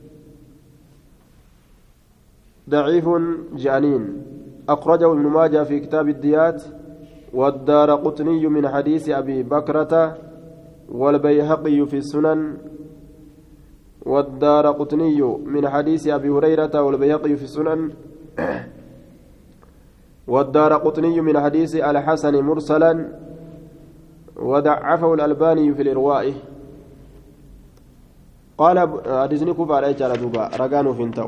ضعيف جانين أخرجه ابن ماجه في كتاب الديات والدار قطني من حديث أبي بكرة والبيهقي في السنن والدار قطني من حديث أبي هريرة والبيهقي في السنن والدار قطني من حديث الحسن مرسلا وضعفه الألباني في الإرواء قال حديثني كوفا عليه على دوبا رقانو فينتو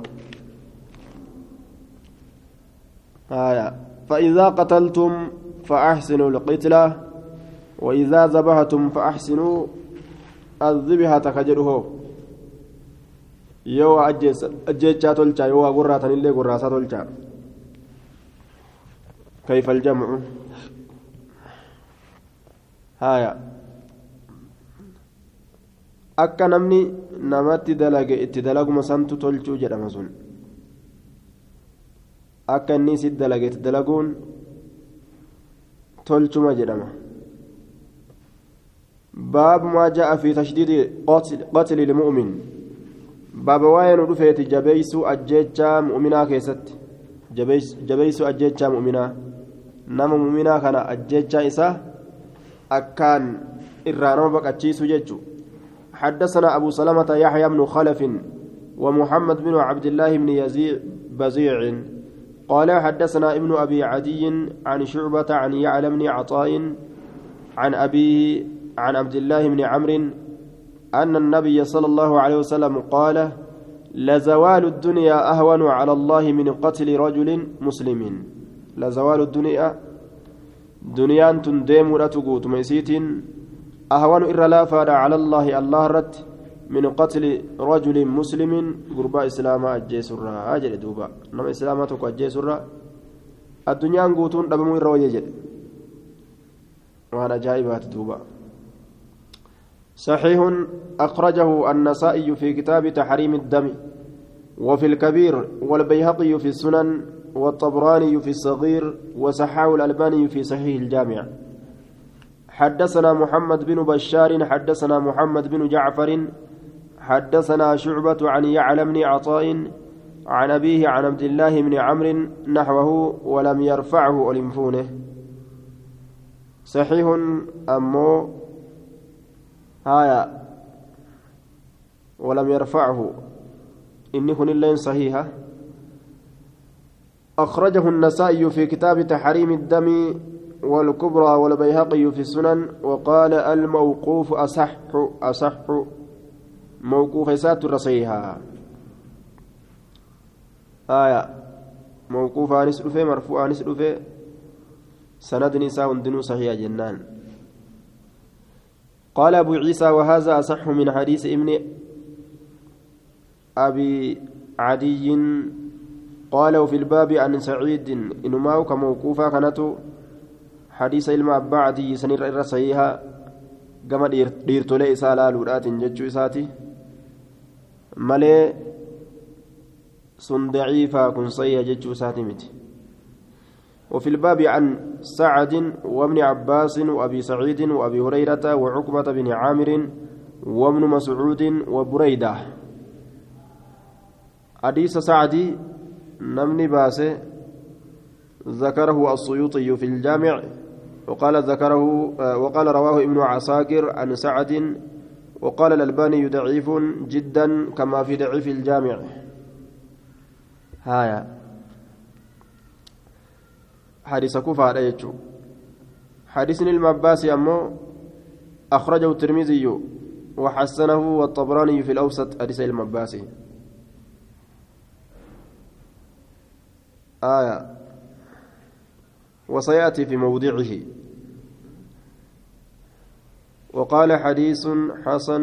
آية فإذا قتلتم فأحسنوا القتلة وإذا ذبحتم فأحسنوا الذبحة كجره يو أجيس أجيتشا تلشا يو قرة اللي قراسة تلشا كيف الجمع هايا akka namni namatti dalage itti dalaguma santu tolchuu jedhama sun akka inni si dalage itti dalaguun tolchuma jedhama baab maa ja'a fi tashdiidi qatli lmu'min baaba waa'ee nu dhufeeti jabeeysuu ajjeechaa mu'minaa keessatti jabeeysuu ajjeechaa mu'minaa nama mu'minaa kana ajjeechaa isaa akkaan irraa nama baqachiisu jechuu حدثنا أبو سلمة يحيى بن خلف ومحمد بن عبد الله بن يزيد بزيع قال حدثنا ابن أبي عدي عن شعبة عن يعلى بن عطاء عن أبيه عن عبد الله بن عمرو أن النبي صلى الله عليه وسلم قال لزوال الدنيا أهون على الله من قتل رجل مسلم لزوال الدنيا دنيا تندم رتقوت ميسيت أهون إرلا فاد على الله الله رت من قتل رجل مسلم قربا إسلاما أجيسرا أجل دوبا نما إسلاماتك أجيسرا الدنيا نقوتون دبمو إروا يجل وأنا جائبات دوبا صحيح أخرجه النسائي في كتاب تحريم الدم وفي الكبير والبيهقي في السنن والطبراني في الصغير وصححه الألباني في صحيح الجامع حدثنا محمد بن بشار حدثنا محمد بن جعفر حدثنا شعبة عن يعلى بن عطاء عن أبيه عن عبد الله بن عمرو نحوه ولم يرفعه ألمفونه صحيح أمو هايا ولم يرفعه إني كن اللين صحيحة أخرجه النسائي في كتاب تحريم الدم والكبرى والبيهقي في السنن وقال الموقوف أصح أصح موقوف سات الرصيحة آية موقوف أنس رفي مرفوع أنس رفي سند نساء دنو صحيح جنان قال أبو عيسى وهذا أصح من حديث ابن أبي عدي قال وفي الباب عن سعيد إنما كموقوفا كانت حديث علم أبا عدي سنير الرصيحة كما ديرت لي إسالة لورات جتشو إساتي مالي سن ضعيفة كن صيحة جتشو إساتي متي وفي الباب عن سعد وابن عباس وأبي سعيد وأبي هريرة وعقبة بن عامر وابن مسعود وبريدة حديث سعدي نمني باسه ذكره السيوطي في الجامع وقال ذكره وقال رواه ابن عساكر عن سعد وقال الألباني ضعيف جدا كما في ضعيف الجامع هايا حديث كوفة على يجو حديث المباسي أمو أخرجه الترمذي وحسنه والطبراني في الأوسط حديث المباسي آية وسيأتي في موضعه وقال حديث حسن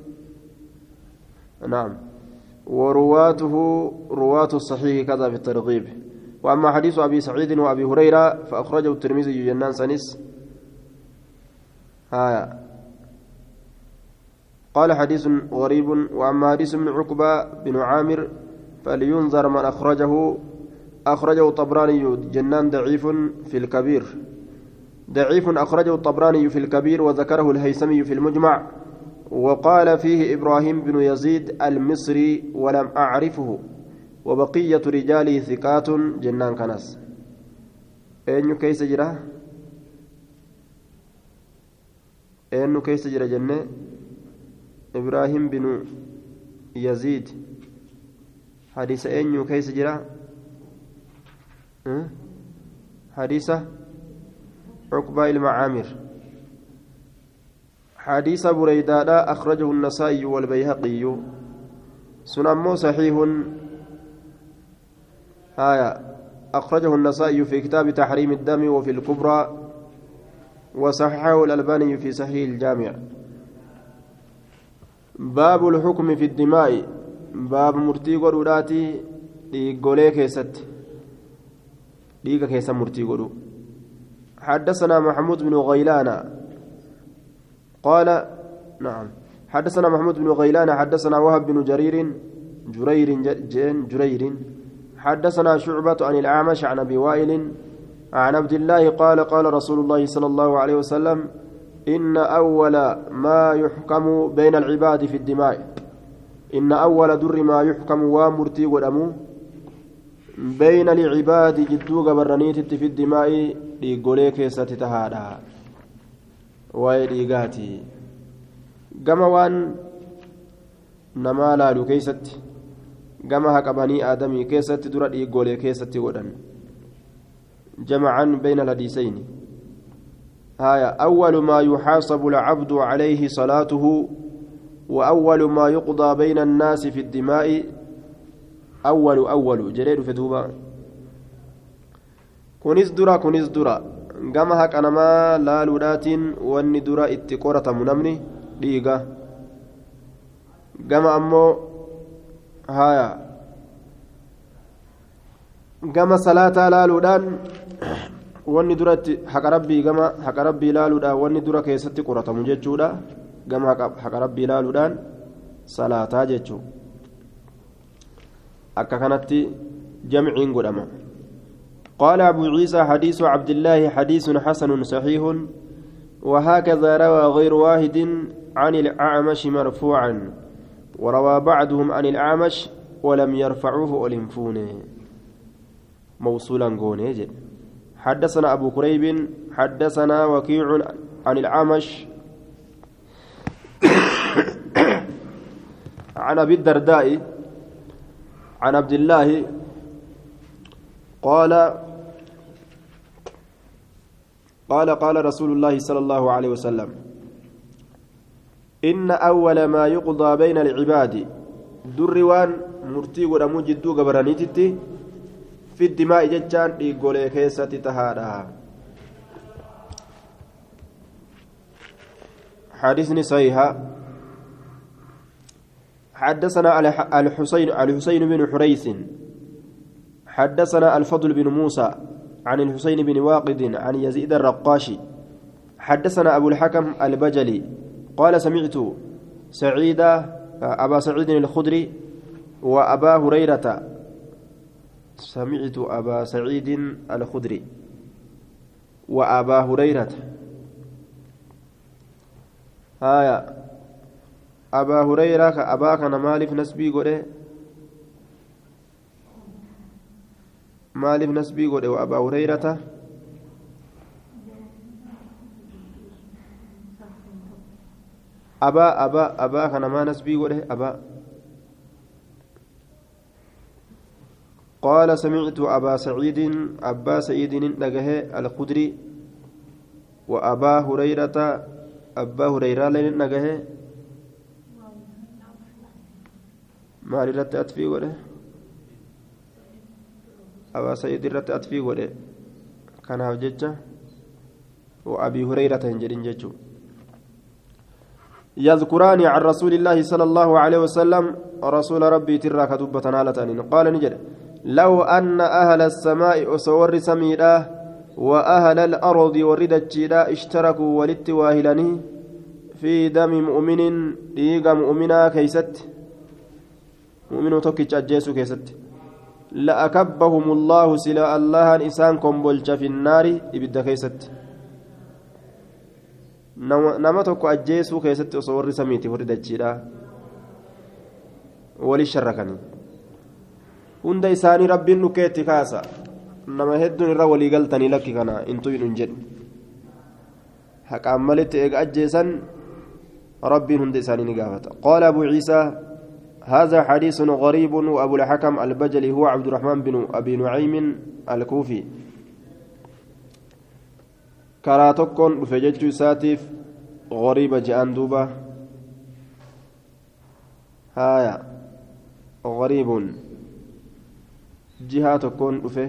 نعم ورواته رواة الصحيح كذا في الترغيب وأما حديث أبي سعيد وأبي هريرة فأخرجه الترمذي جنان سنس آية قال حديث غريب وأما حديث ابن عقبة بن عامر فلينظر من أخرجه أخرجه الطبراني جنان ضعيف في الكبير ضعيف أخرجه الطبراني في الكبير وذكره الهيثمي في المجمع وقال فيه إبراهيم بن يزيد المصري ولم أعرفه وبقية رجاله ثقات جنان كنس أين كيس جرا أين كيس جرا جنة إبراهيم بن يزيد حديث أين كيس جرا حديثة عقبة المعامر حديث بريدة أخرجه النسائي والبيهقي سنمو صحيح آية أخرجه النسائي في كتاب تحريم الدم وفي الكبرى وصححه الألباني في صحيح الجامع باب الحكم في الدماء باب مرتي قروراتي لقولي كيست ديك كيسا مرتي قولوا حدثنا محمود بن غيلان قال نعم حدثنا محمود بن غيلان حدثنا وهب بن جرير جرير جين جرير حدثنا شعبة عن الأعمش عن أبي وائل عن عبد الله قال قال رسول الله صلى الله عليه وسلم إن أول ما يحكم بين العباد في الدماء إن أول در ما يحكم ومرتي ودمو بين العباد جدو قبرنيت في الدماء ليقوليك ستتهادا ويليقاتي قموان نمالا لكيست قمها كبني آدمي كيست درا ليقولي كيست ودن جمعا بين الحديثين هايا أول ما يحاسب العبد عليه صلاته وأول ما يقضى بين الناس في الدماء أول أول جرير في دوبا كونيس درا كونيس درا قام هك أنا ما لا لولاتين واني درا اتقورة منمني ديقا قام أمو هايا قام صلاة لا لولان واني درا حق ربي قام حق ربي لا لولا واني درا كيست قورة مججودا قام حق ربي لا لولان صلاة ججو akka kanatti jamciin godhama قال أبو عيسى حديث عبد الله حديث حسن صحيح وهكذا روى غير واحد عن الأعمش مرفوعا وروى بعضهم عن الأعمش ولم يرفعوه ولنفونه موصولا قوني حدثنا أبو كريب حدثنا وكيع عن الأعمش عن أبي الدرداء عن عبد الله قال قال قال رسول الله صلى الله عليه وسلم إن أول ما يقضى بين العباد درّوان مرتي ودمو جدو قبرانيتي في الدماء ججان إيقولي كيسة تهارها حديثني صحيحة حدثنا الحسين الحسين بن حريث حدثنا الفضل بن موسى عن الحسين بن واقد عن يزيد الرقاشي حدثنا أبو الحكم البجلي قال سمعت سعيد أبا سعيد الخدري وأبا هريرة سمعت أبا سعيد الخدري وأبا هريرة هايا أبا هريرة أبا كان مالف نسبي قوله مالف نسبي قوله وأبا هريرة أبا أبا أبا كان ما نسبي قوله أبا قال سمعت أبا سعيد أبا سعيد نجه الخدري وأبا هريرة أبا هريرة لين نجه ما رت أتفي وله أبا سعيد رت أتفي وله كان هوججة وأبي هريرة هنجرين ججو يذكران عن رسول الله صلى الله عليه وسلم رسول ربي ترى كتبة نالتان قال نجد لو أن أهل السماء أصور سميرا وأهل الأرض وردتشيرا اشتركوا وللتواهلني في دم مؤمن ديغا مؤمنا كيست مؤمن توكيتش أجيسو كيست لأكبهم الله سلا الله إنسان كمبولش في النار إبدا كيست nama tokko ajjeesuu keessatti osoo warri samiiti warri dachiidha wali sharrakanii hunda isaanii rabbiin dhukeetti kaasa nama hedduun irra walii galtanii lakki kana intuu hin jedhu haqaan malitti eega ajjeesan rabbiin hunda isaanii ni gaafata qaala abu ciisaa هذا حديث غريب وأبو الحكم البجلي هو عبد الرحمن بن أبي نعيم الكوفي karaa tokkoon dhufe jechuu isaatiif غريبة جاءن دوبة هايا غريب جهة تكون dhufe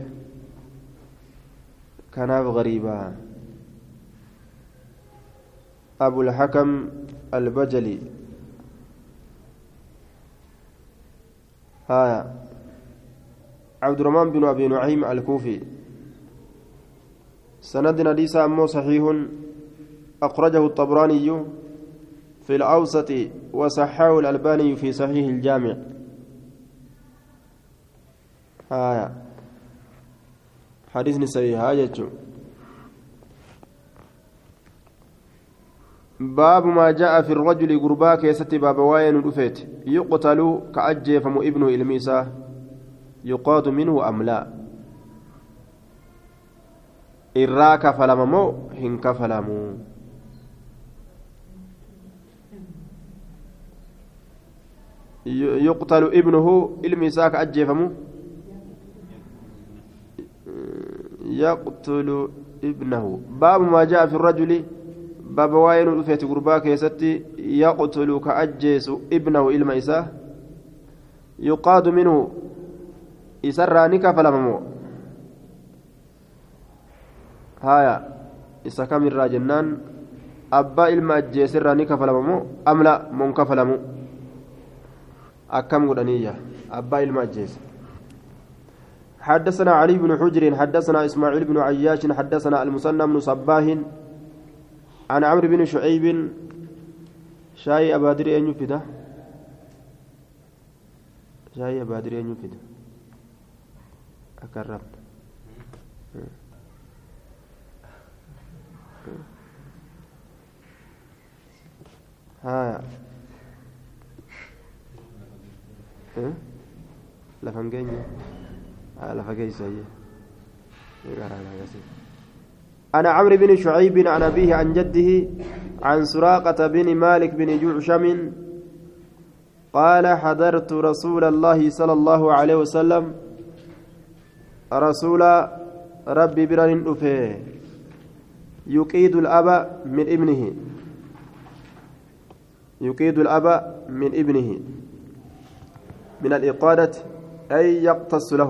kanaaf غريبة أبو الحكم البجلي هايا عبد الرحمن بن أبي نعيم الكوفي سندنا ليس أمه صحيح أخرجه الطبراني في الأوسط وصححه الألباني في صحيح الجامع آية حديث صحيح آية باب ما جاء في الرجل قربا كيست باب واين رفيت يقتل كأجيفم ابن إلميسا يقاد منه أم لا irraa kafalama moo hin kafalamu yuqtalu ibnuhu ilmi isaa ka ajjeefamu yaqtulu ibnahu baabu maa jaa fi rajuli baaba waa'ee nu dhufeeti gurbaa keessatti yaqtulu ka ajjeesu ibnahu ilma isaa yuqaadu minhu isarraa ni kafalama moo هايا إذا كم الراجنان أبا إلما أجيسر راني كفلمو أم لا من كفلمو أكم قدنية أبا إلما أجيس حدثنا علي بن حجر حدثنا إسماعيل بن عياش حدثنا المثنى بن صباه عن عمرو بن شعيب شاي أبادري أن يفيده شاي أبادري أن يفيده أكرم ها لفن جيني لفن جيسي أنا عمرو بن شعيب عن أبيه عن جده عن سراقة بن مالك بن جعشم قال حضرت رسول الله صلى الله عليه وسلم رسول ربي بران أفه يقيد الأب من ابنه يقيد الأب من ابنه من الإقادة أي يقتص له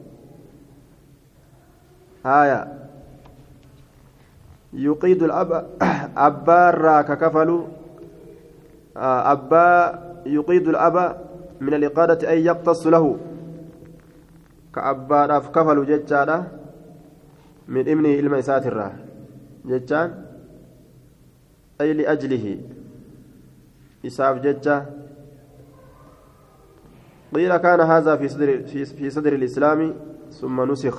هايا يقيد الأب أبا راك كفل أبا يقيد الأب من الإقادة أي يقتص له كأبا راف كفل ججالا من ابنه الميسات الراه ججان أي لأجله إساف ججة قيل كان هذا في صدر في, في صدر الإسلام ثم نسخ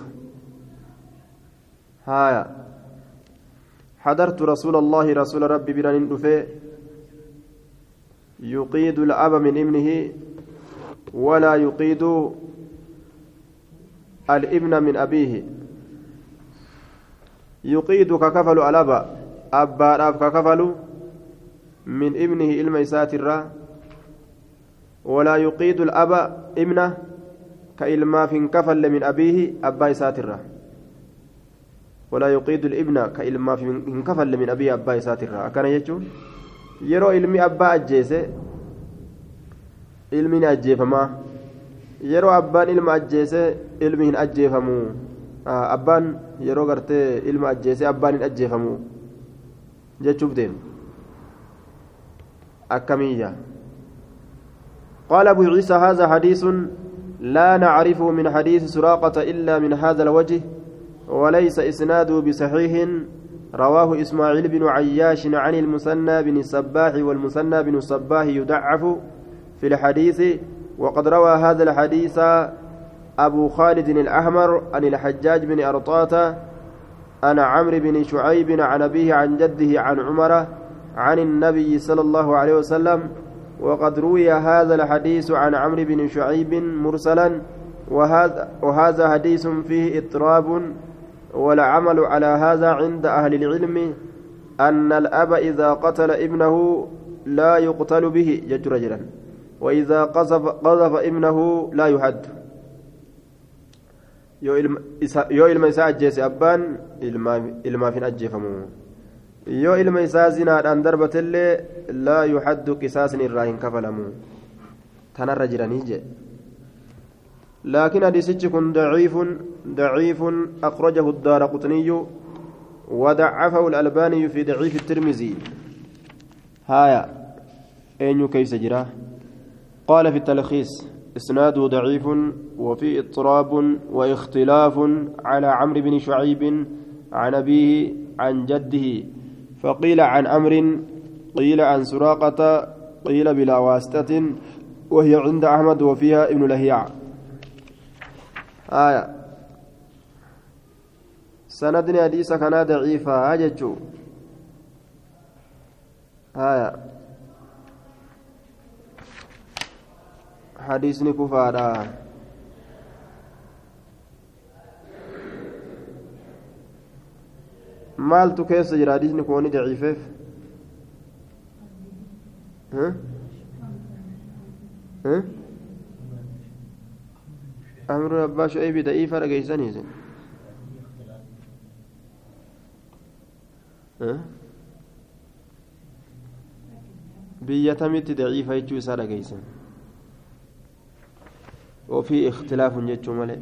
هايا حضرت رسول الله رسول ربي بران دفي يقيد الأب من ابنه ولا يقيد الابن من أبيه يقيد ككفل الأب أبا أب ككفل من ابنه الميسات الرا ولا يقيد الأب ابنه كإلما في كفل من أبيه أبا ساترة ولا يقيد الابن كإلما في كفل من أبيه أبا ساترة كان يجون يرو علمي أبا أجيسه علمي أجيفما يرو أبان علم أجيسه علمي أجيفمو أبان يرو غرتي علم أجيسه أبان أجيفمو جتشوف دين أكمية قال أبو عيسى هذا حديث لا نعرفه من حديث سراقة إلا من هذا الوجه وليس إسناده بصحيح رواه إسماعيل بن عياش عن المثنى بن الصباح والمثنى بن الصباح يضعف في الحديث وقد روى هذا الحديث أبو خالد الأحمر عن الحجاج بن أرطاة عن عمرو بن شعيب عن أبيه عن جده عن عمر عن النبي صلى الله عليه وسلم وقد روي هذا الحديث عن عمرو بن شعيب مرسلا وهذا, وهذا حديث فيه اضطراب والعمل على هذا عند أهل العلم أن الأب إذا قتل ابنه لا يقتل به يجرجلا وإذا قذف, قذف ابنه لا يحد يو إلما إساء أجيس أبان إلما في أجيفمو yoo ilma isaa zinaadhaan darbatillee laa yuxaddu qisaasni irraa hin kafalamu tanarra jiranii je laakiin hadiisichi kun daciifun daciifun akhrajahu الدار قطني وضعفه الألباني في ضعيف الترمذي هايا أين كيس جراه قال في التلخيص إسناده ضعيف وفي اضطراب واختلاف على عمرو بن شعيب عن أبيه عن جده فقيل عن أمر قيل عن سراقة قيل بلا واسطة وهي عند أحمد وفيها ابن لهيع آية سندني حديث كان ضعيفا هاجتشو آية حديثني كفارا maaltu keessa jira hadiisni kun daciifeef amru abbaa shu'aybii da'iifa dhageeysaniis biyya tamitti daciifa jechuu isaa dhageeysan ofii ikhtilaafun jechuu malee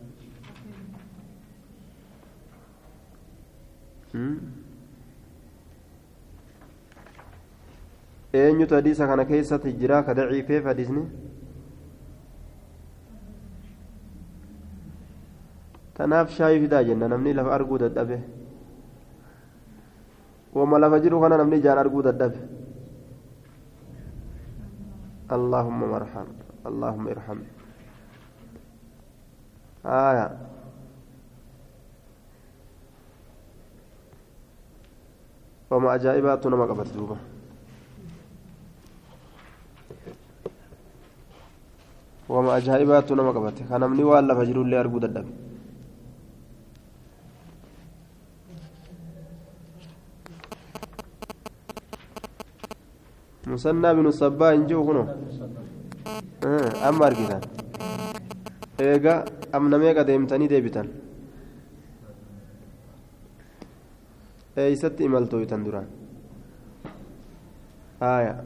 eenyutu hadiisa kana keessatti jira ka daciifeef hadiisni tanaaf shaayii fidaa jenna namni lafa arguu dadhabe wama lafa jiru kana namni ijaan arguu dadhabe allahumma marham allahumma irham aya وما أجائبات نما قبت دوبا وما أجائبات نما قبت كان مني والله فجر اللي أرجو الدم مسنى بن الصباح انجو هنا آه أما أرجيتان إيجا أم نميجا ديمتني ديبتان eeysatti imaltooytan duraan آية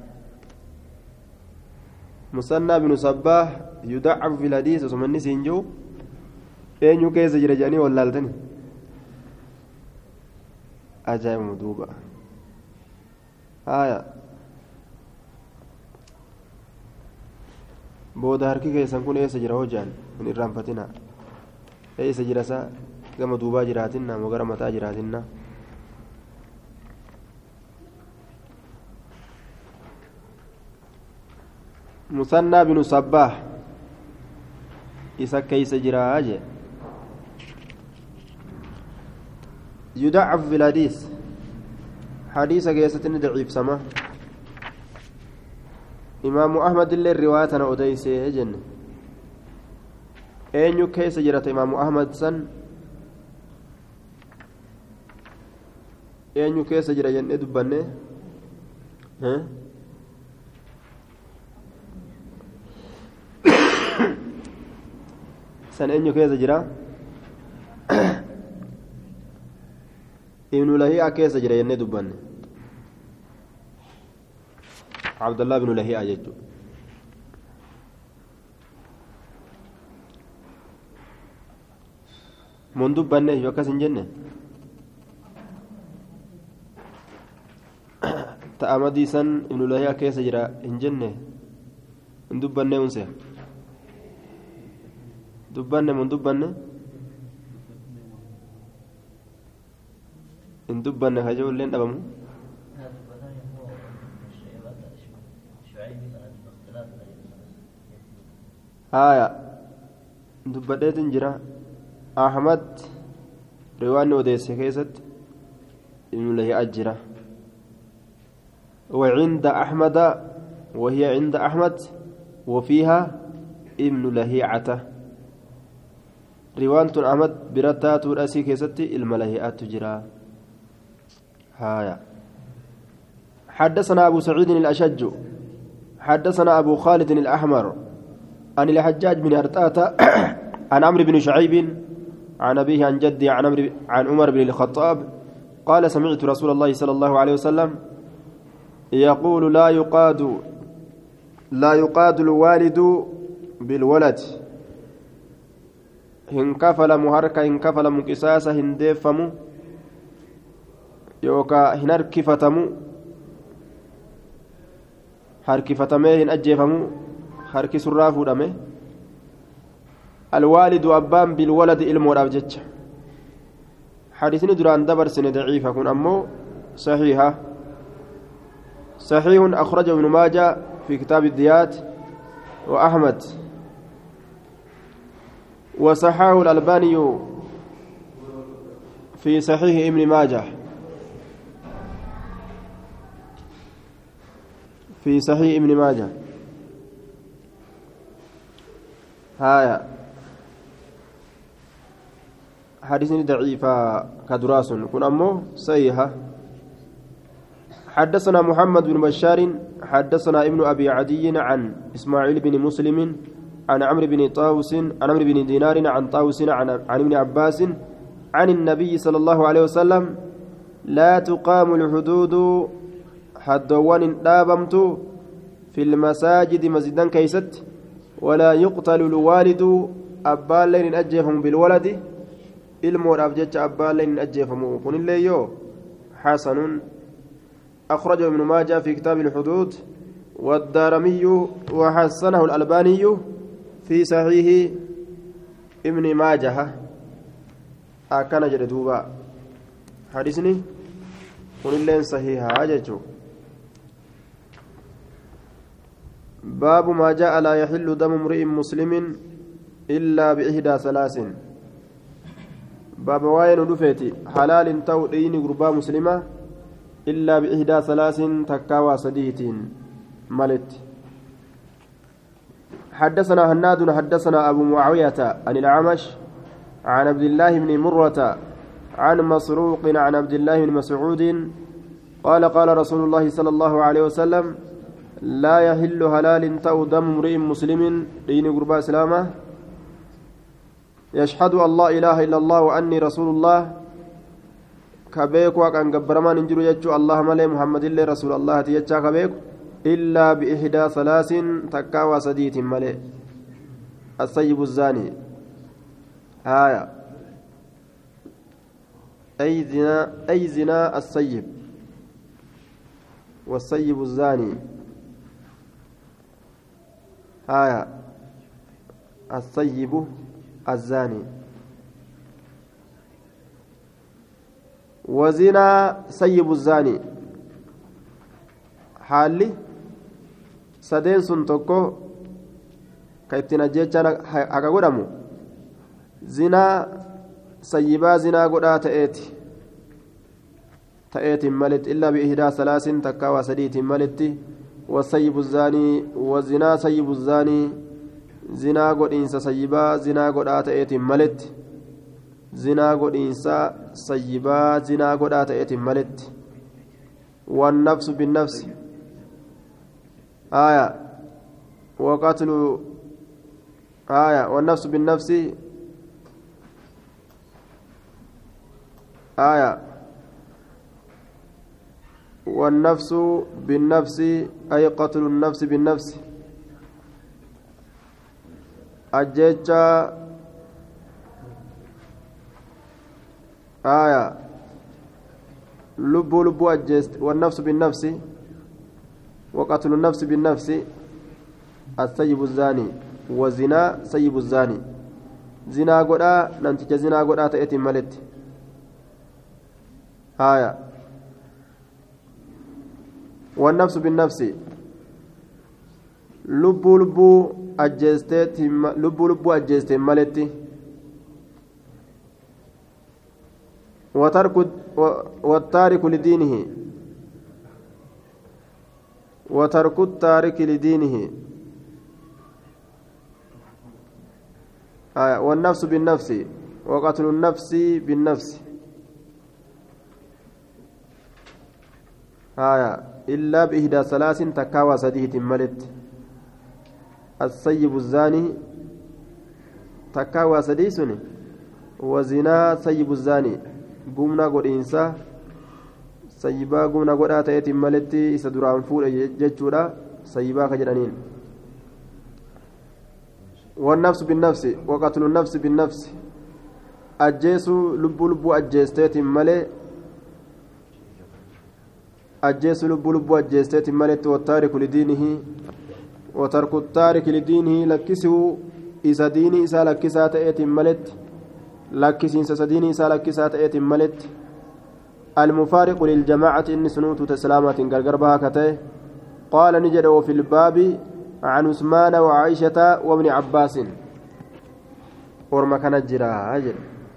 مسنى بن صباح يضعف في الحديث وسمني سينجو أين يكيز جرجاني ولا لتني أجايب مدوبة آية booda harki keessan kun eessa jira hojjaan hin irraanfatina eessa jira isaa gama duubaa jiraatinna moo gara mataa jiraatinna musannaa binu sabbaah isa keeysa jiraa jee يضعف في الحديث حديث كيستني ضعيف سما إمام أحمد اللي الرواية أنا أديسي جن أين كيس جرت إمام أحمد سن أين كيس جرت جن إدبني ها سن أين كيس جرت ابن لهيعة كيس جرت جن إدبني عبد الله بن لهيعة جدو من دبنه يوكس جنة تأمدي سن ابن لهيعة كيس جرا إن جنة من دبنه أنسى دبنه من دبنه إن دبنه هجول لين أبمو آية دبدت جرا أحمد روان وديس كيست ابن له أجرا وعند أحمد وهي عند أحمد وفيها ابن لهيعة روان أحمد برتا ترأسي كيست الملهيئات تجرا هايا حدثنا أبو سعيد الأشج حدثنا أبو خالد الأحمر عن الحجاج بن أرطاة عن عمرو بن شعيب عن أبيه عن جدي عن عمرو عن عمر بن الخطاب قال سمعت رسول الله صلى الله عليه وسلم يقول لا يقاد لا يقاد الوالد بالولد إن كفل مهركا إن كفل مكساسا هندفم يوكا هنركفتم هركفتمه هن أجفم harki surraa fuudhame alwaalidu abbaan bilwaladi ilmoodhaaf jecha حديثني دران دبر سنة ضعيفة كن أمو صحيحة صحيح أخرجه ابن ماجه في كتاب الديات وأحمد وصححه الألباني في صحيح ابن ماجه في صحيح ابن ماجه هايا حديثني ضعيفة كدراس كن أمه صحيحة حدثنا محمد بن بشار حدثنا ابن أبي عدي عن إسماعيل بن مسلم عن عمرو بن طاووس عن عمرو بن دينار عن طاووس عن, عن ابن عباس عن النبي صلى الله عليه وسلم لا تقام الحدود حدوان دابمت في المساجد مسجدا كيست ولا يقتل الوالد أبال لين أجفهم بالولد المور أبجج أبال لين أجفهم كن اللي يو حسن أخرجه ابن ماجه في كتاب الحدود والدارمي وحسنه الألباني في صحيح ابن ماجه أكن جردوبا حديثني كن اللي صحيح أججو باب ما جاء لا يحل دم امرئ مسلم إلا بإحدى ثلاث باب واين دفيتي حلال تو دين غربا مسلمة إلا بإحدى ثلاث تكاوى صديت ملت حدثنا هناد حدثنا أبو معاوية عن الأعمش عن عبد الله بن مرة عن مسروق عن عبد الله بن مسعود قال قال رسول الله صلى الله عليه وسلم لا يحل حلال تأو دم امرئ مسلم دين قربا إسلامه يشهد أن لا إله إلا الله وأني رسول الله كبيك وكان قبرمان انجلو يجو الله ملي محمد الله رسول الله تيجا كبيك إلا بإحدى ثلاث تكاوى سديت ملي السيب الزاني آية أي زنا أي زنا السيب والسيب الزاني آية السيب الزاني وزنا سيب الزاني حالي سدين سنتوكو كيتنا جيتشانا حقا قدامو زنا سيبا زنا قدا تأتي تأتي ملت إلا بإهدى ثلاث تكاوى سديت ملت وسيب الزاني وزنا سيب الزاني زنا قد إنسا سيبا زنا قدا تأتي ملت زنا قد إنسا سيبا زنا قدا تأتي ملت والنفس بالنفس آية وقتل آية والنفس بالنفس آية والنفس بالنفس أي قتل النفس بالنفس أجيتشا آية لب لب أجيست والنفس بالنفس وقتل النفس بالنفس السيب الزاني وزنا سيب الزاني زنا قدا ننتج زنا قدا تأتي ملت آية والنفس بالنفس لب لب أجيستي لب لب أجيستي ملت وترك والتارك لدينه وترك التارك لدينه آية والنفس بالنفس وقتل النفس بالنفس آية إلا بإحدى ثلاث تكاوى سديه ملت السيب الزاني تكاوى سديسني وزنا سيب الزاني قمنا قد إنسا سيبا قمنا قد آتيت ملتي إسدران فول ججورا سيبا كجرانين والنفس بالنفس وقتل النفس بالنفس أجيسو لب لب أجيستيت ملي أجيسو لب لب أجيستيت ملت والتارك لدينه وترك التارك لدينه لكسه إسا ديني إسا لكسا تأتي ملت لكسين سديني إسا لكسا تأتي ملت المفارق للجماعة إن سنوت تسلامة قرقربها كته قال نجد وفي الباب عن عثمان وعائشة وابن عباس ورما كانت جرا أجل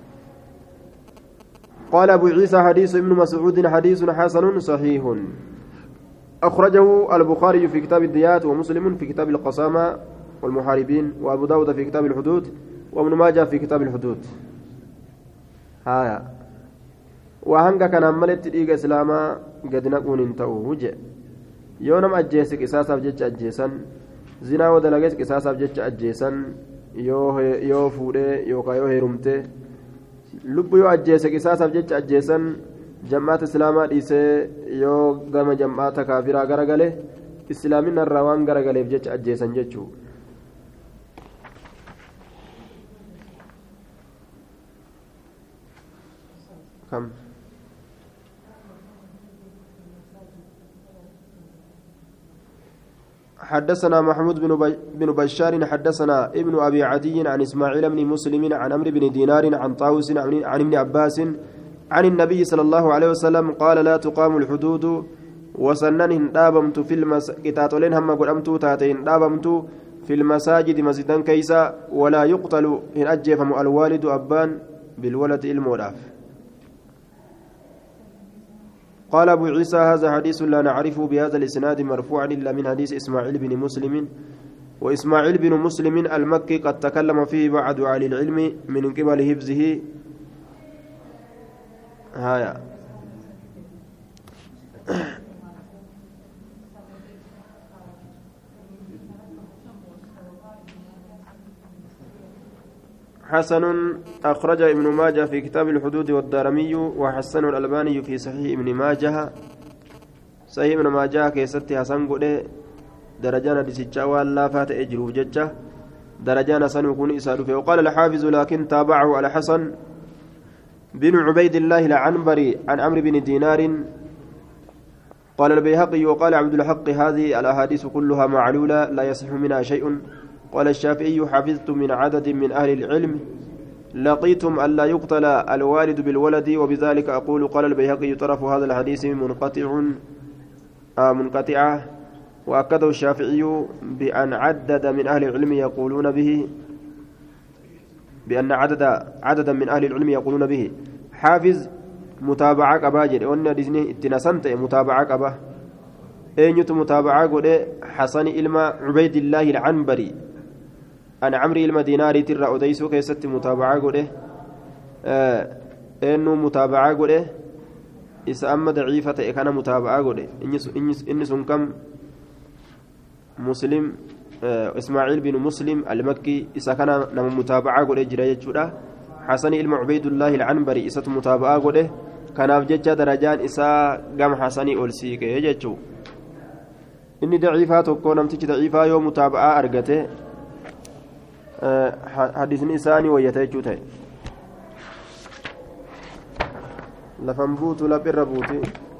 قال أبو عيسى حديث ابن مسعود حديث حسن صحيح أخرجه البخاري في كتاب الديات ومسلم في كتاب القسامة والمحاربين وأبو داود في كتاب الحدود وابن ماجه في كتاب الحدود هايا وهنگا كان ملت ديغ اسلاما قد نكون انتو وجه يونم اجيسك اساسا بجج اجيسن زنا ودلغس اساسا بجج اجيسن يو يو فوده يو كايو هيرمته لب يو اجيسك اساسا بجج اجيسن جماعه اسلاما ديسه يو غم جماعه كافرا غرغله اسلامين الروان غرغله بجج اجيسن جچو كم حدثنا محمود بن بشار حدثنا ابن أبي عدي عن إسماعيل بن مسلم عن عمرو بن دينار عن طاووس عن ابن عباس عن النبي صلى الله عليه وسلم قال لا تقام الحدود وسنن دابمت في المساجد هم قدمت تاتين دابمت في المساجد مسجدا كيسا ولا يقتل إن أجفم الوالد أبان بالولد المولاف قال أبو عيسى هذا حديث لا نعرفه بهذا الإسناد مرفوعا إلا من حديث إسماعيل بن مسلم وإسماعيل بن مسلم المكي قد تكلم فيه بعض أهل العلم من قبل حفظه هايا حسن أخرج ابن ماجه في كتاب الحدود والدارمي وحسن الألباني في صحيح ابن ماجه صحيح ابن ماجه كيستي حسن قد درجان دسجا ولا فات أجره ججة درجان حسن يكون إساده فيه وقال الحافظ لكن تابعه على حسن بن عبيد الله العنبري عن عمرو بن دينار قال البيهقي وقال عبد الحق هذه الأحاديث كلها معلولة لا يصح منها شيء قال الشافعي حفظت من عدد من أهل العلم لقيتم ألا يقتل الوالد بالولد وبذلك أقول قال البيهقي طرف هذا الحديث منقطع آه منقطعة وأكده الشافعي بأن عدد من أهل العلم يقولون به بأن عدد عددا من أهل العلم يقولون به حافظ متابعة أباجر وأن ديزني اتنسنت متابعة أبا أين متابعة قد حسن إلما عبيد الله العنبري أنا عمري المديناري ترى أديسو كيست متابعة قد آه إنه متابعة قد إذا أما ضعيفة كان متابعة قد إني سنكم مسلم آه إسماعيل بن مسلم المكي إذا كان نم متابعة قد جرى حسن إلما عبيد الله العنبري إذا متابعة قد kanaaf jecha darajaan isaa gama hasanii ol siiqee jechuu inni daciifaa tokko namtichi daciifaa yoo mutaaba'aa argate hadiisni isaanii wayyata jechuu ta'e lafan buutu laphirra buuti